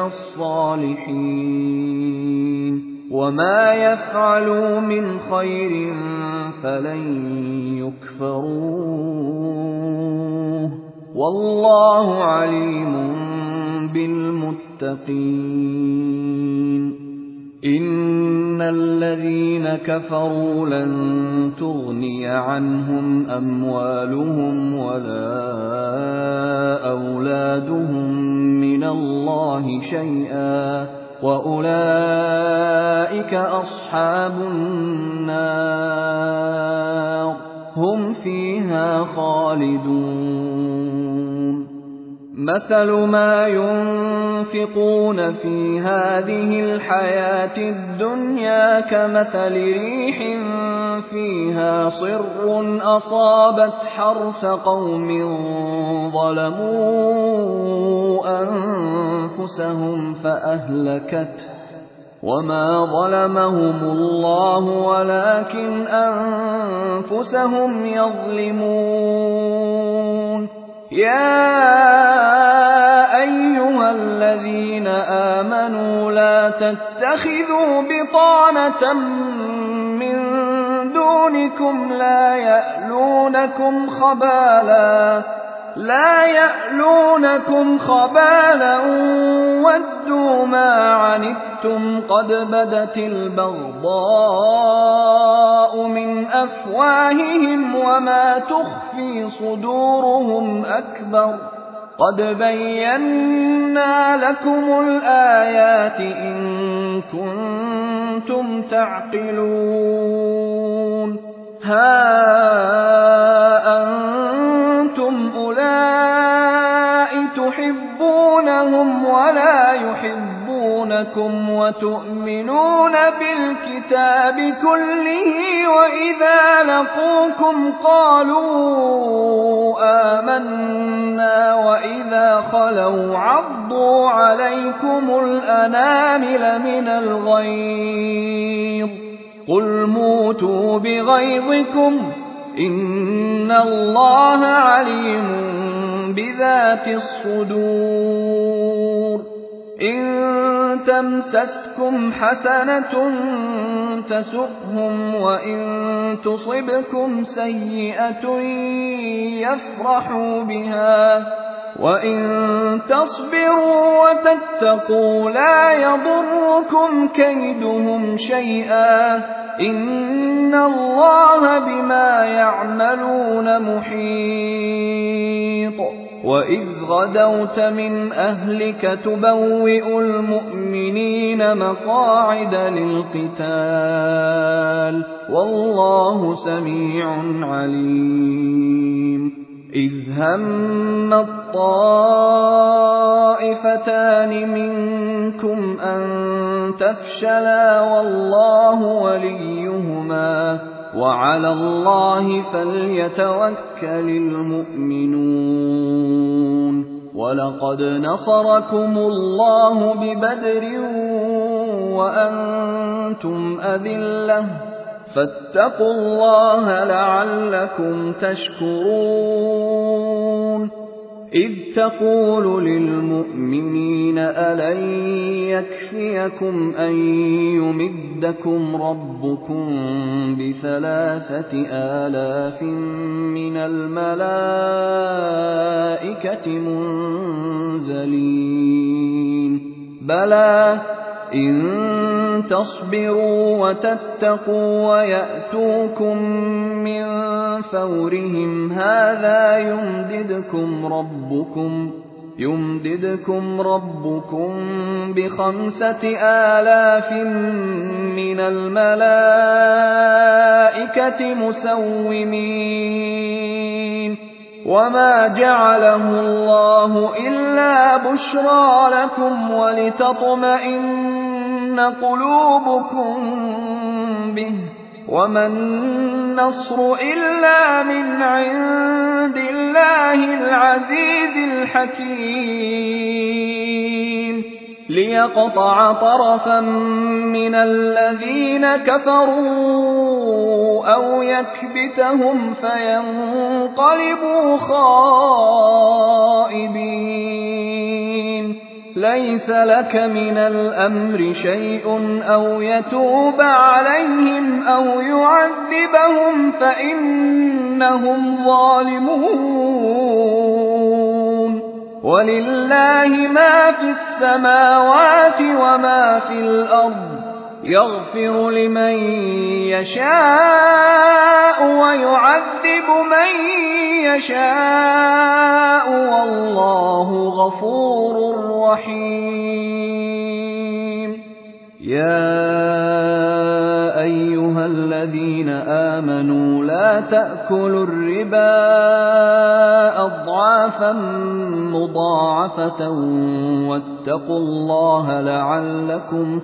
الصَّالِحِينَ. وَمَا يَفْعَلُوا مِنْ خَيْرٍ فَلَن يُكْفَرُوهُ ۗ وَاللَّهُ عَلِيمٌ بِالْمُتَّقِينَ. إِنَّ الَّذِينَ كَفَرُوا لَن تُغْنِيَ عَنْهُمْ أَمْوَالُهُمْ وَلَا أَوْلَادُهُم مِّنَ اللَّهِ شَيْئًا ۖ وَأُولَٰئِكَ أَصْحَابُ النَّارِ ۖ هُمْ فِيهَا خَالِدُونَ. مَثَلُ مَا يُنفِقُونَ فِي هَٰذِهِ الْحَيَاةِ الدُّنْيَا كَمَثَلِ رِيحٍ فِيهَا صِرٌّ أَصَابَتْ حَرْثَ قَوْمٍ ظَلَمُوا أَنفُسَهُمْ وما ظلمهم الله ولكن أنفسهم يظلمون. يا أيها الذين آمنوا لا تتخذوا بطانة من دونكم لا يألونكم خبالا ودوا ما عنتم قد بدت البغضاء من أفواههم وما تخفي صدورهم أكبر قد بينا لكم الآيات إن كنتم تعقلون. ها أنتم أولئك تحبونهم ولا يحبونكم وتؤمنون بالكتاب كله وإذا لقوكم قالوا آمنا وإذا خلوا عضوا عليكم الأنامل من الغيظ قل موتوا بغيظكم إن الله عليم بذات الصدور. إن تمسسكم حسنة تسؤهم وإن تصبكم سيئة يفرحوا بها وإن تصبروا وتتقوا لا يضركم كيدهم شيئا إن الله بما يعملون محيط. وإذ غدوت من أهلك تبوئ المؤمنين مقاعد للقتال والله سميع عليم. إذ هم الطائفتان منكم أن تفشلا والله وليهما وعلى الله فليتوكل المؤمنون. ولقد نصركم الله ببدر وأنتم أذلة فاتقوا الله لعلكم تشكرون. إذ تقول للمؤمنين ألن يكفيكم أن يمدكم ربكم ب3,000 من الملائكة منزلين بلى إن تصبروا وتتقوا ويأتوكم من فورهم هذا يمددكم ربكم ب5,000 من الملائكة مسومين. وما جعله الله إلا بشرى لكم ولتطمئن قلوبكم به وما النصر إلا من عند الله العزيز الحكيم. ليقطع طرفا من الذين كفروا أو يكبتهم فينقلبوا خائبين. ليس لك من الأمر شيء أو يتوب عليهم أو يعذبهم فإنهم ظالمون. ولله ما في السماوات وما في الأرض يغفر لمن يشاء ويعذب من يشاء والله غفور رحيم. يا أيها الذين آمنوا لا تأكلوا الربا أضعافا مضاعفة واتقوا الله لعلكم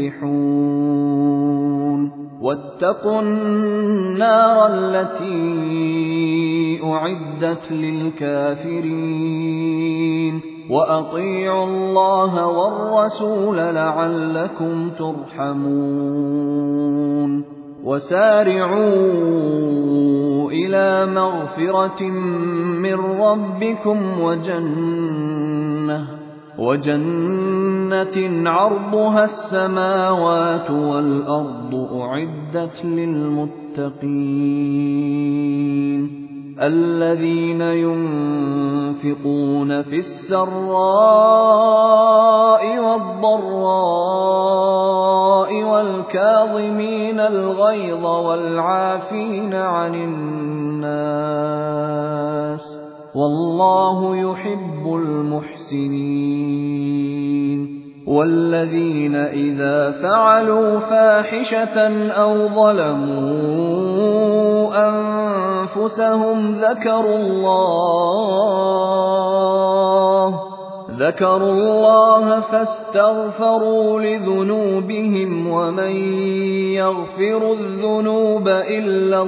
تفلحون. واتقوا النار التي أعدت للكافرين وأطيعوا الله والرسول لعلكم ترحمون وسارعوا إلى مغفرة من ربكم وجنة عرضها السماوات والأرض أعدت للمتقين الذين ينفقون في السراء والضراء والكاظمين الغيظ والعافين عن الناس والله يحب المحسنين والذين إذا فعلوا فاحشة أو ظلموا أنفسهم ذكروا الله فاستغفروا لذنوبهم ومن يغفر الذنوب إلا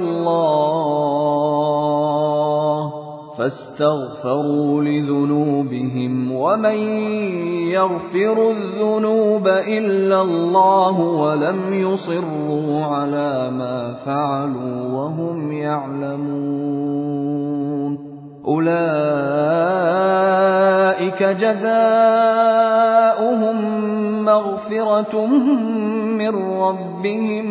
الله ولم يصروا على ما فعلوا وهم يعلمون أولئك جزاؤهم مغفرة من ربهم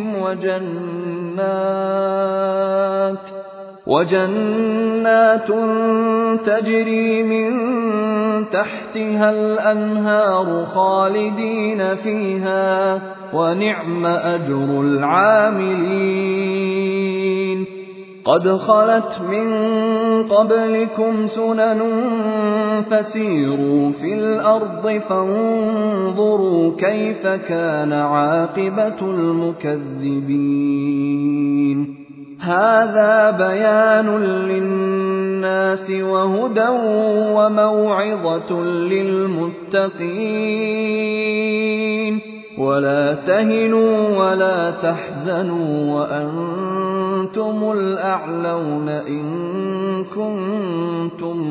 وجنات تجري من تحتها الأنهار خالدين فيها ونعم أجر العاملين قد خلت من قبلكم سنن فسيروا في الأرض فانظروا كيف كان عاقبة المكذبين هذا بيان للناس وهدى وموعظة للمتقين ولا تهنوا ولا تحزنوا وأنتم الأعلون إن كنتم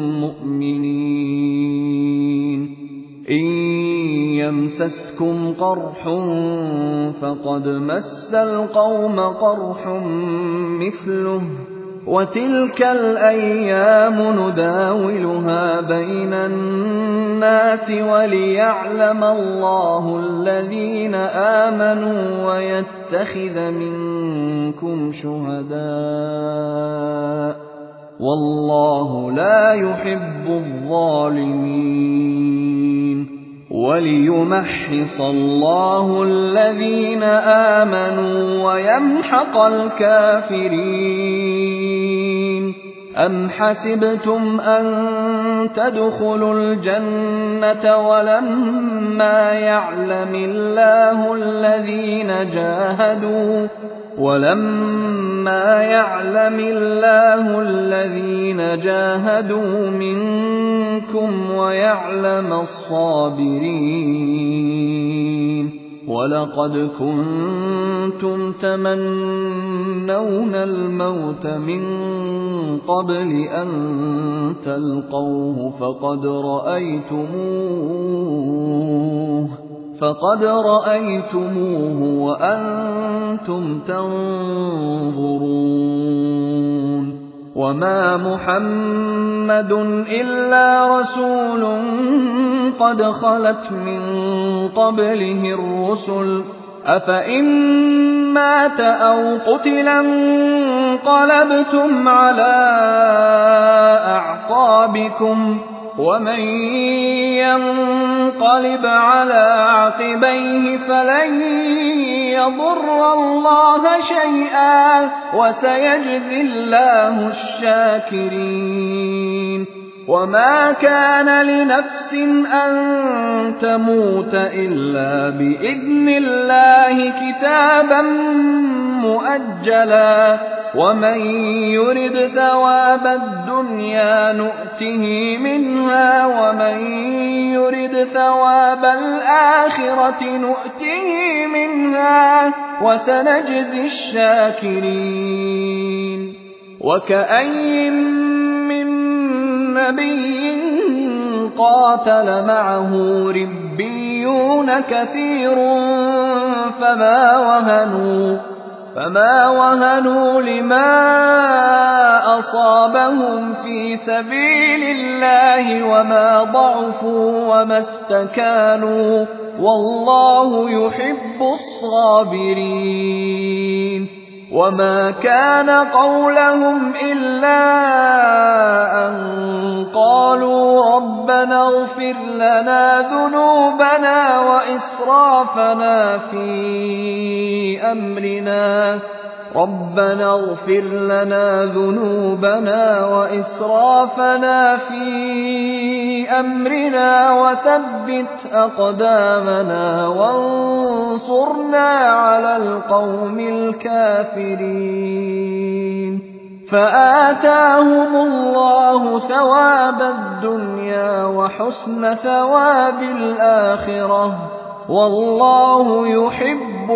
مؤمنين إن يمسسكم قرح فقد مس القوم قرح مثله وتلك الأيام نداولها بين الناس وليعلم الله الذين آمنوا ويتخذ منكم شهداء والله لا يحب الظالمين وليمحص الله الذين آمنوا ويمحق الكافرين أم حسبتم أن تدخلوا الجنة ولما يعلم الله الذين جاهدوا منكم ويعلم الصابرين ولقد كنتم تمنون الموت من قبل أن تلقوه فقد رأيتموه وأنتم تنظرون وما محمد إلا رسول قد خلت من قبله الرسل أفإن مات أو قتلا انقلبتم على أعقابكم ومن ينقلب على عقبيه فلن يضر الله شيئا وسيجزي الله الشاكرين وما كان لنفس أن تموت إلا بإذن الله كتابا مؤجلا ومن يرد ثواب الدنيا نؤته منها ومن يرد ثواب الآخرة نؤته منها وسنجزي الشاكرين وكأين من نبي قاتل معه ربيون كثير فما وهنوا لما أصابهم في سبيل الله وما ضعفوا وما استكانوا والله يحب الصابرين وما كان قولهم إلا أن قالوا ربنا اغفر لنا ذنوبنا وإسرافنا في أمرنا وثبت أقدامنا وانصرنا على القوم الكافرين فآتاهم الله ثواب الدنيا وحسن ثواب الآخرة والله يحب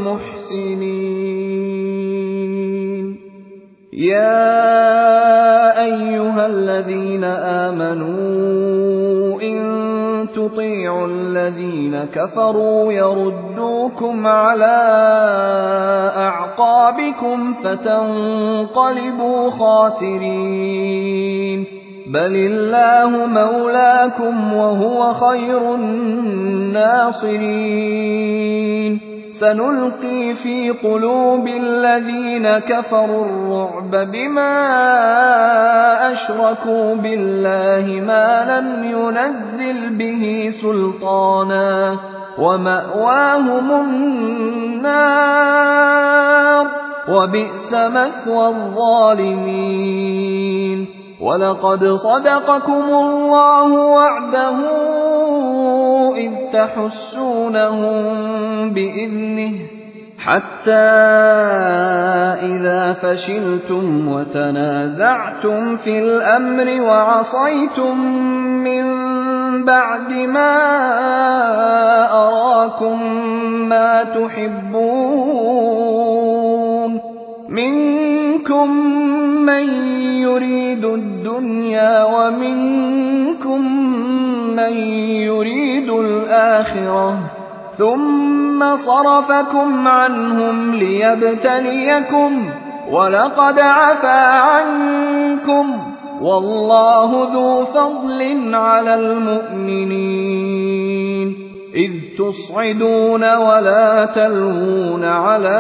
المحسنين يا أيها الذين آمنوا إن تطيعوا الذين كفروا يردوكم على أعقابكم فتنقلبوا خاسرين بل الله مولاكم وهو خير الناصرين سنلقي في قلوب الذين كفروا الرعب بما أشركوا بالله ما لم ينزل به سلطانا ومأواهم النار وبئس مثوى الظالمين ولقد صدقكم الله وعده إذ تحسونهم بإذنه حتى إذا فشلتم وتنازعتم في الأمر وعصيتم من بعد ما أراكم ما تحبون منكم من يريد الدنيا ومنكم من يريد الآخرة ثم صرفكم عنهم ليبتليكم ولقد عفا عنكم والله ذو فضل على المؤمنين إذ تصعدون ولا تلوون على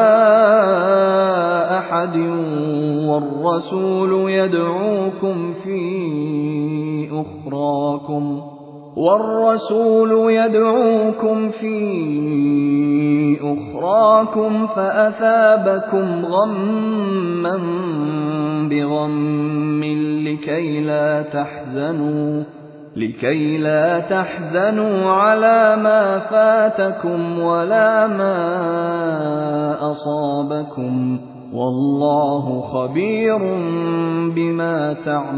أحد والرسول يدعوكم في أخراكم فأثابكم غما بغم لكي لا تحزنوا على ما فاتكم ولا ما أصابكم والله خبير بما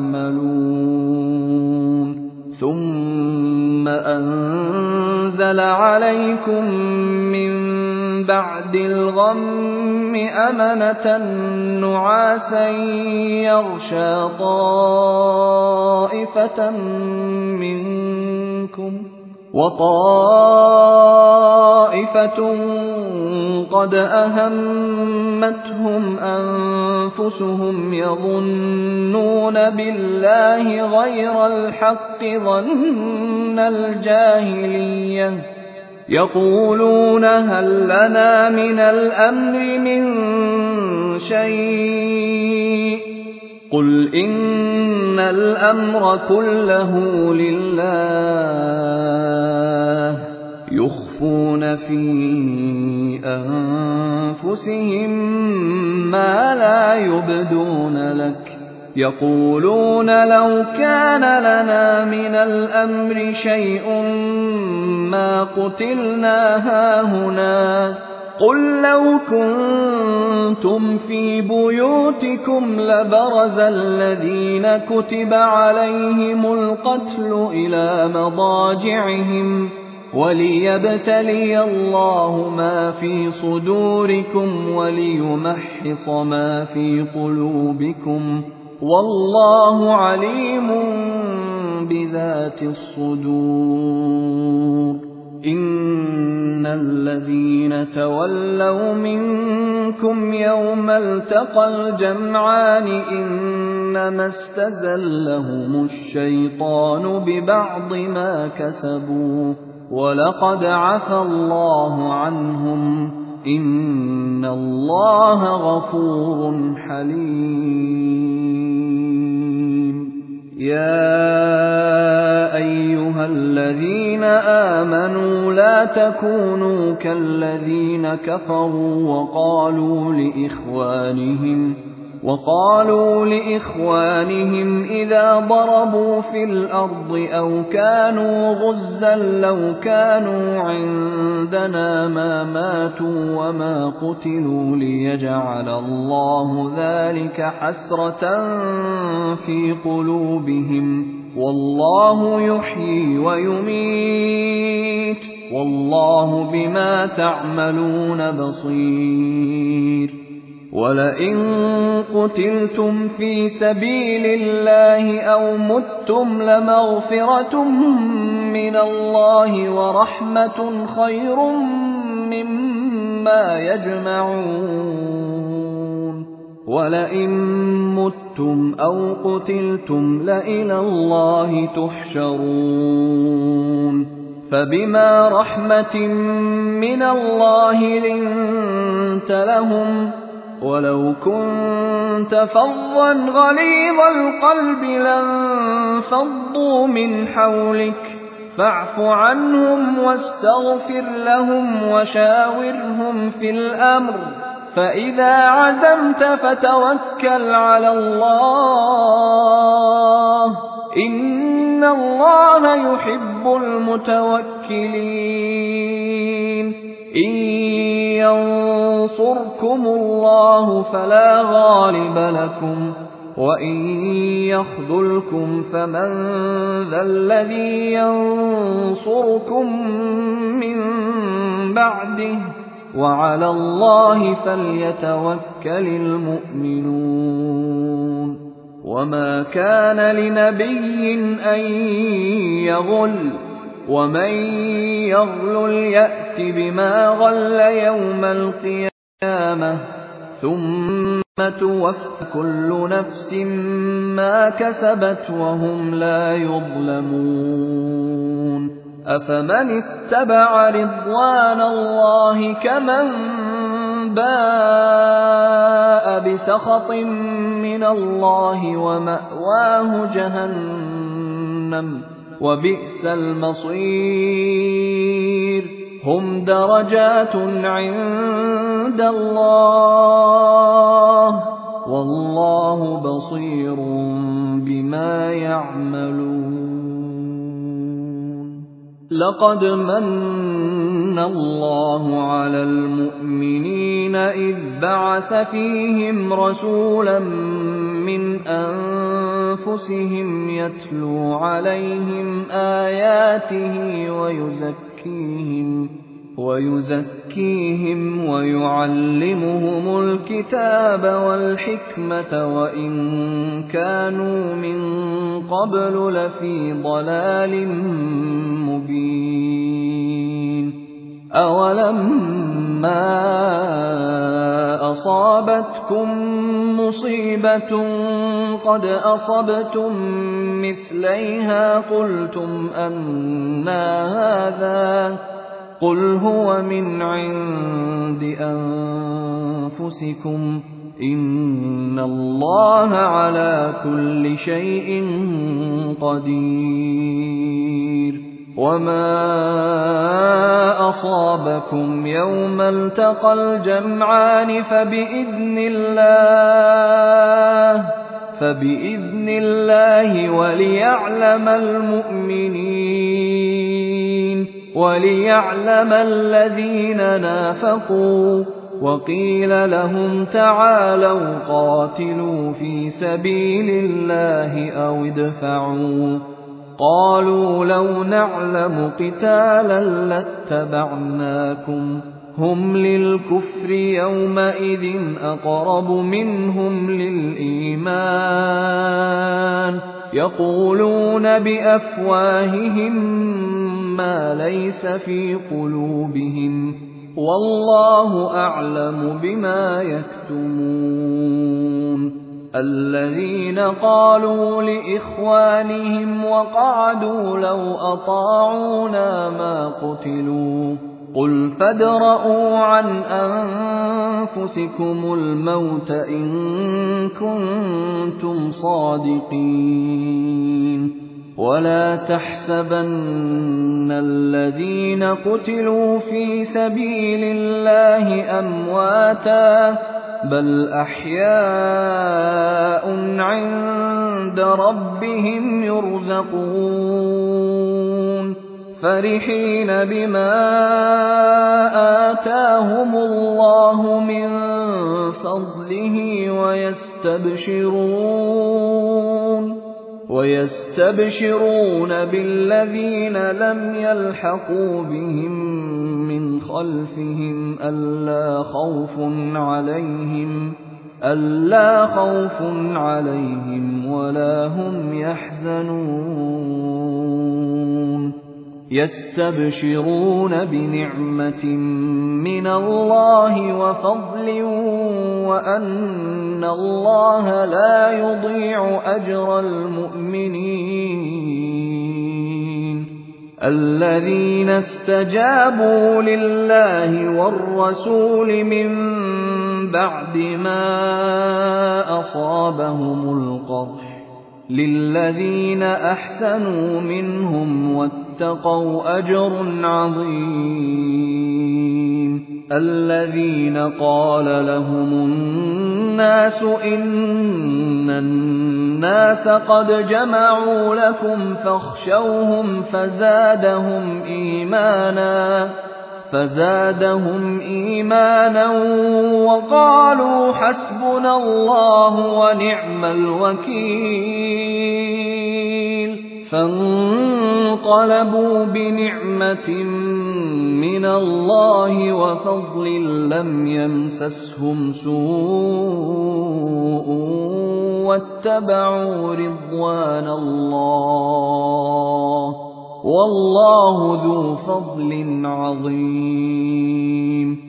تعملون ثم أنزل عليكم من بعد الغم أمنة نعاسا يغشى طائفة منكم وطائفة قد أهمتهم أنفسهم يظنون بالله غير الحق ظن الجاهلية يقولون هل لنا من الأمر من شيء قل إن الأمر كله لله يخفون في أنفسهم ما لا يبدون لك يقولون لو كان لنا من الأمر شيء ما قتلنا هاهنا قل لو كنتم في بيوتكم لبرز الذين كتب عليهم القتل إلى مضاجعهم وليبتلي الله ما في صدوركم وليمحص ما في قلوبكم والله عليم بذات الصدور إن الذين تولوا منكم يوم التقى الجمعان إنما استزلهم الشيطان ببعض ما كسبوا ولقد عفى الله عنهم إن الله غفور حليم يا أيها الذين آمنوا لا تكونوا كالذين كفروا وقالوا لإخوانهم إذا ضربوا في الأرض أو كانوا غزا لو كانوا عندنا ما ماتوا وما قتلوا ليجعل الله ذلك حسرة في قلوبهم والله يحيي ويميت والله بما تعملون بصير ولئن قتلتم في سبيل الله أو متم لمغفرة من الله ورحمة خير مما يجمعون ولئن متم أو قتلتم لإلى الله تحشرون فبما رحمة من الله لنت لهم ولو كنت فظا غليظ القلب لانفضوا من حولك فاعف عنهم واستغفر لهم وشاورهم في الأمر فإذا عزمت فتوكل على الله إن الله يحب المتوكلين إن ينصركم الله فلا غالب لكم وإن يخذلكم فمن ذا الذي ينصركم من بعده وعلى الله فليتوكل المؤمنون وما كان لنبي أن يغل ومن يغلل يأت بما غل يوم القيامة ثم توفى كل نفس ما كسبت وهم لا يظلمون أفمن اتبع رضوان الله كمن باء بسخط من الله ومأواه جهنم وبئس المصير هم درجات عند الله والله بصير بما يعملون لقد من الله على المؤمنين إذ بعث فيهم رسولا من أنفسهم يتلو عليهم آياته ويزكيهم ويعلمهم الكتاب والحكمة وإن كانوا من قبل لفي ضلال مبين أولما أصابتكم مصيبة قد أصبتم مثليها قلتم أنى هذا قل هو من عند أنفسكم إن الله على كل شيء قدير وما أصابكم يوم التقى الجمعان فبإذن الله وليعلم المؤمنين وليعلم الذين نافقوا وقيل لهم تعالوا قاتلوا في سبيل الله أو ادفعوا قالوا لو نعلم قتالا لاتبعناكم هم للكفر يومئذ أقرب منهم للإيمان يقولون بأفواههم ما ليس في قلوبهم والله أعلم بما يكتمون الذين قالوا لإخوانهم وقعدوا لو أطاعونا ما قتلوا قل فادرءوا عن أنفسكم الموت إن كنتم صادقين ولا تحسبن الذين قتلوا في سبيل الله أمواتا بل أحياء عند ربهم يرزقون فرحين بما آتاهم الله من فضله ويستبشرون بالذين لم يلحقوا بهم من خلفهم ألا خوف عليهم ولا هم يحزنون يستبشرون بنعمة من الله وفضل وأن الله لا يضيع أجر المؤمنين الذين استجابوا لله والرسول من بعد ما أصابهم القرح للذين أحسنوا منهم واتقوا أجر عظيم الذين قال لهم الناس إن الناس قد جمعوا لكم فاخشوهم فزادهم إيمانا وقالوا حسبنا الله ونعم الوكيل فانقلبوا بنعمة من الله وفضل لم يمسسهم سوء واتبعوا رضوان الله والله ذو فضل عظيم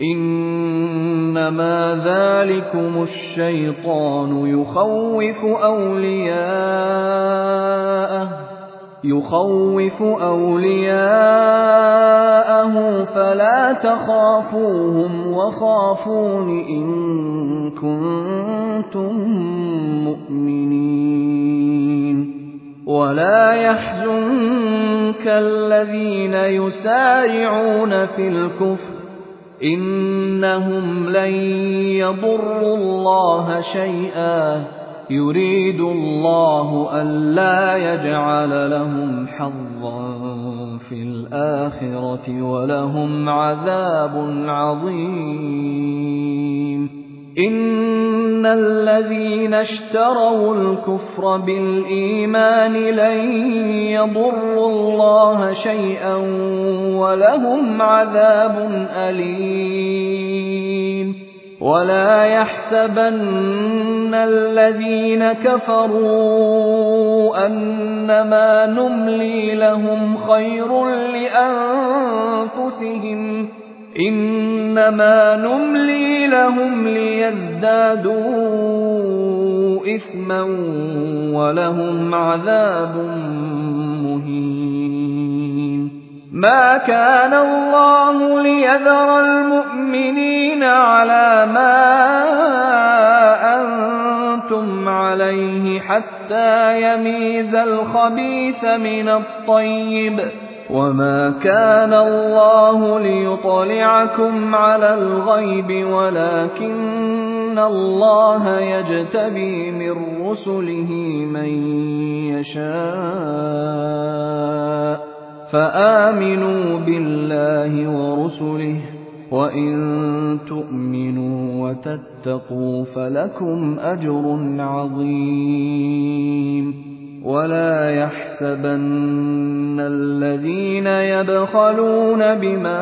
إنما ذلكم الشيطان يخوف أولياءه فلا تخافوهم وخافون إن كنتم مؤمنين ولا يحزنك الذين يسارعون في الكفر إنهم لن يضروا الله شيئا يريد الله ألا يجعل لهم حظا في الآخرة ولهم عذاب عظيم إن الذين اشتروا الكفر بالإيمان لن يضروا الله شيئا ولهم عذاب أليم ولا يحسبن الذين كفروا أنما نملي لهم خير لأنفسهم إنما نملي لهم ليزدادوا إثما ولهم عذاب مهين ما كان الله ليذر المؤمنين على ما أنتم عليه حتى يميز الخبيث من الطيب وما كان الله ليطلعكم على الغيب ولكن الله يجتبي من رسله من يشاء فآمنوا بالله ورسله وإن تؤمنوا وتتقوا فلكم أجر عظيم ولا يحسبن الذين يبخلون بما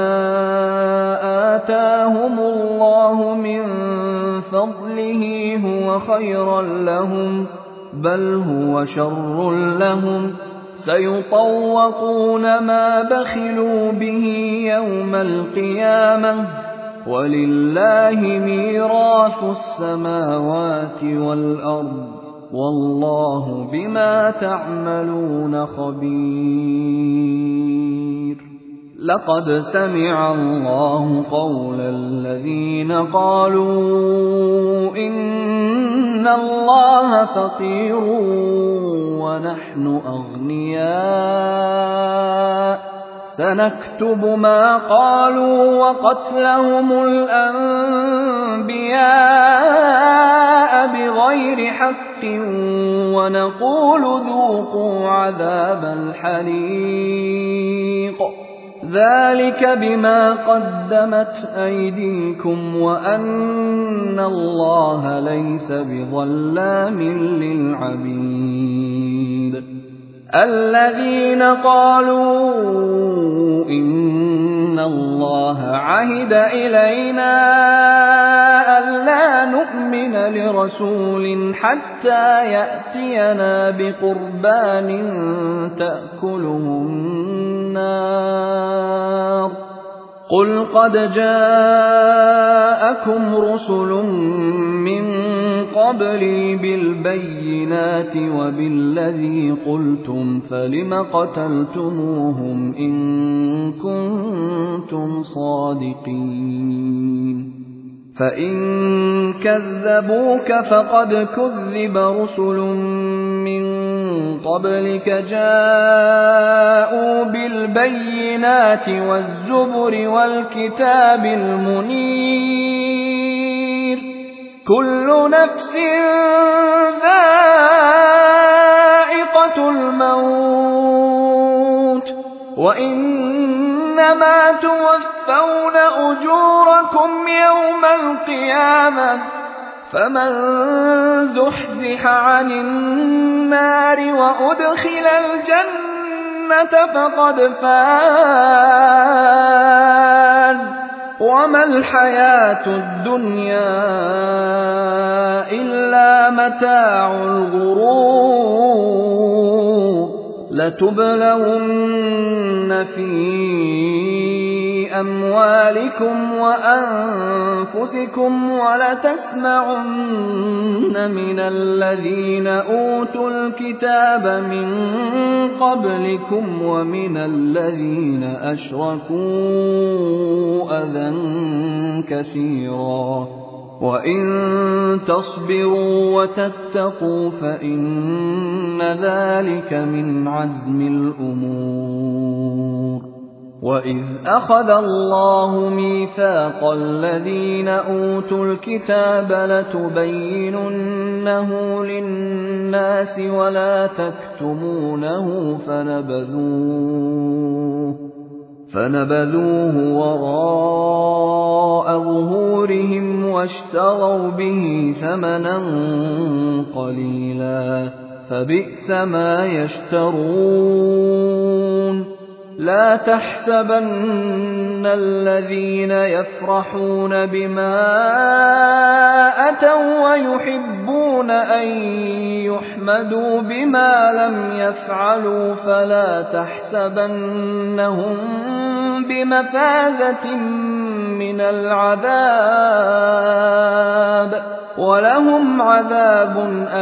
آتاهم الله من فضله هو خيرا لهم بل هو شر لهم سيطوقون ما بخلوا به يوم القيامة ولله ميراث السماوات والأرض والله بما تعملون خبير. لقد سمع الله قول الذين قالوا إن الله فقير ونحن أغنياء سنكتب ما قالوا وقتلهم الأنبياء بغير حق ونقول ذوقوا عذاب الحريق ذلك بما قدمت أيديكم وأن الله ليس بظلام للعبيد. الذين قالوا إن الله عهد إلينا ألا نؤمن لرسول حتى يأتينا بقربان تأكله النار قل قد جاءكم رسل من قبلي بالبينات وبالذي قلتم فلم قتلتموهم إن كنتم صادقين فإن كذبوك فقد كذب رسل من قبلك جاءوا بالبينات والزبر والكتاب المنير كل نفس ذائقة الموت وإنما توفون أجوركم يوم القيامة فمن زحزح عن النار وأدخل الجنة فقد فاز وما الحياة الدنيا إلا متاع الغرور لتبلون في أموالكم وأنفسكم ولتسمعن من الذين أوتوا الكتاب من قبلكم ومن الذين أشركوا أذى كثيرا وإن تصبروا وتتقوا فإن ذلك من عزم الأمور. وإذ أخذ الله ميثاق الذين أوتوا الكتاب لتبيننه للناس ولا تكتمونه فنبذوه وراء ظهورهم واشتروا به ثمنا قليلا فبئس ما يشترون. لا تحسبن الذين يفرحون بما أتوا ويحبون أن يحمدوا بما لم يفعلوا فلا تحسبنهم بمفازة من العذاب ولهم عذاب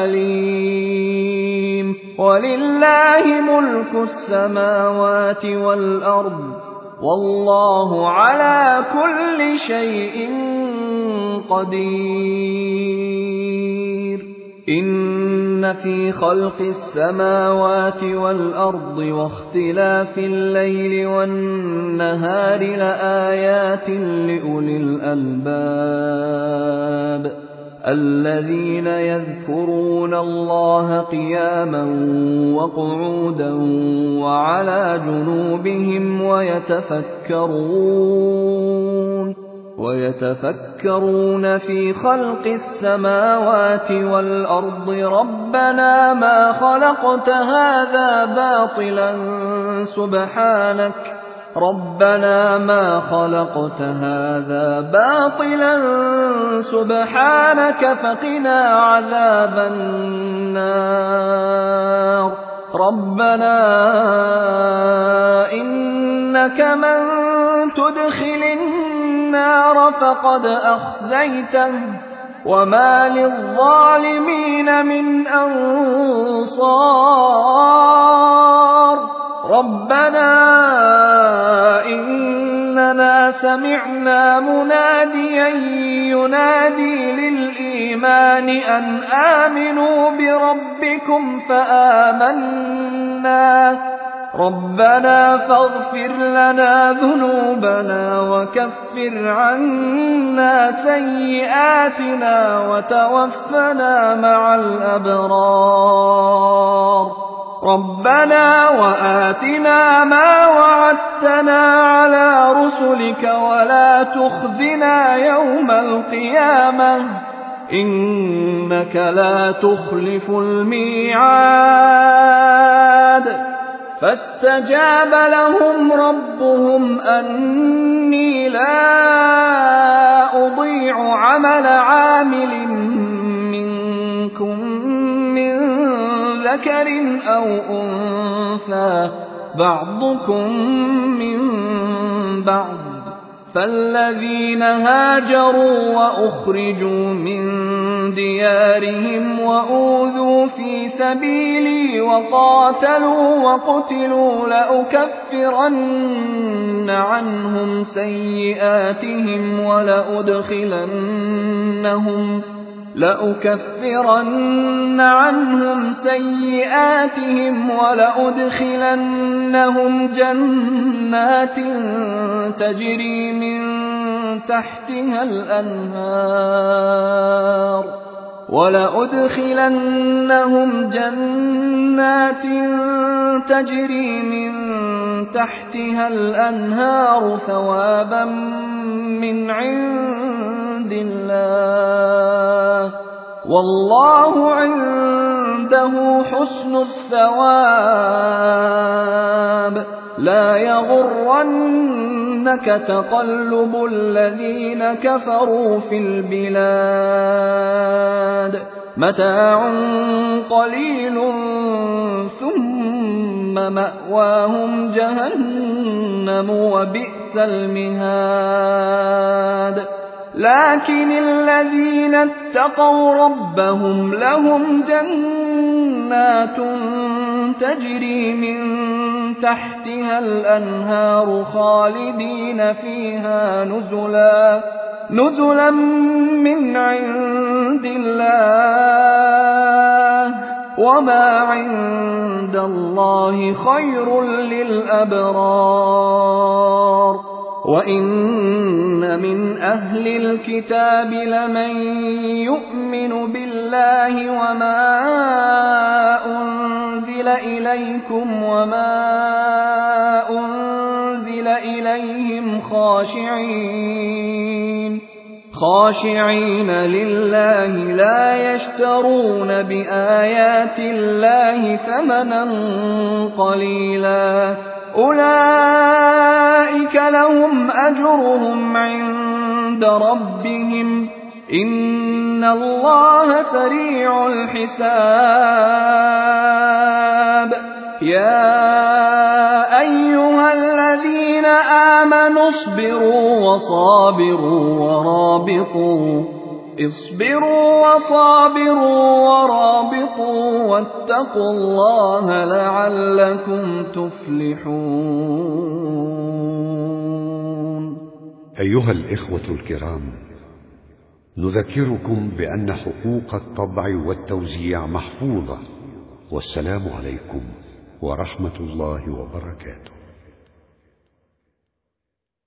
أليم. ولله ملك السماوات والأرض والله على كل شيء قدير. إن في خلق السماوات والأرض واختلاف الليل والنهار لآيات لأولي الألباب الذين يذكرون الله قياما وقعودا وعلى جنوبهم ويتفكرون في خلق السماوات والأرض ربنا ما خلقت هذا باطلا ربنا ما خلقت هذا باطلا سبحانك فقنا عذاب النار ربنا إنك من تدخل النار فقد أخزيته وما للظالمين من أنصار ربنا إننا سمعنا مناديا ينادي للإيمان أن آمنوا بربكم فآمنا ربنا فاغفر لنا ذنوبنا وكفر عنا سيئاتنا وتوفنا مع الأبرار ربنا وآتنا ما وعدتنا على رسلك ولا تخزنا يوم القيامة إنك لا تخلف الميعاد فاستجاب لهم ربهم أني لا أضيع عمل عامل منكم من ذكر أو أنثى بعضكم من بعض فالذين هاجروا وأخرجوا من ديارهم وأوذوا في سبيلي وقاتلوا وقتلوا لأكفرن عنهم سيئاتهم ولأدخلنهم جنات تجري من تحتها الأنهار ثوابا من عند الله والله عنده حسن الثواب لا يغرنك تقلب الذين كفروا في البلاد متاع قليل ثم مأواهم جهنم وبئس المهاد لكن الذين اتقوا ربهم لهم جنات تجري من تحتها الأنهار خالدين فيها نزلا من عند الله وما عند الله خير للأبرار وإن من أهل الكتاب لمن يؤمن بالله وما أنزل إليكم وما أنزل إليهم خاشعين لله لا يشترون بآيات الله ثمنا قليلا أولئك لهم أجرهم عند ربهم إن الله سريع الحساب يا أيها الذين آمنوا اصبروا وصابروا ورابطوا واتقوا الله لعلكم تفلحون. أيها الإخوة الكرام، نذكركم بأن حقوق الطبع والتوزيع محفوظة، والسلام عليكم ورحمة الله وبركاته.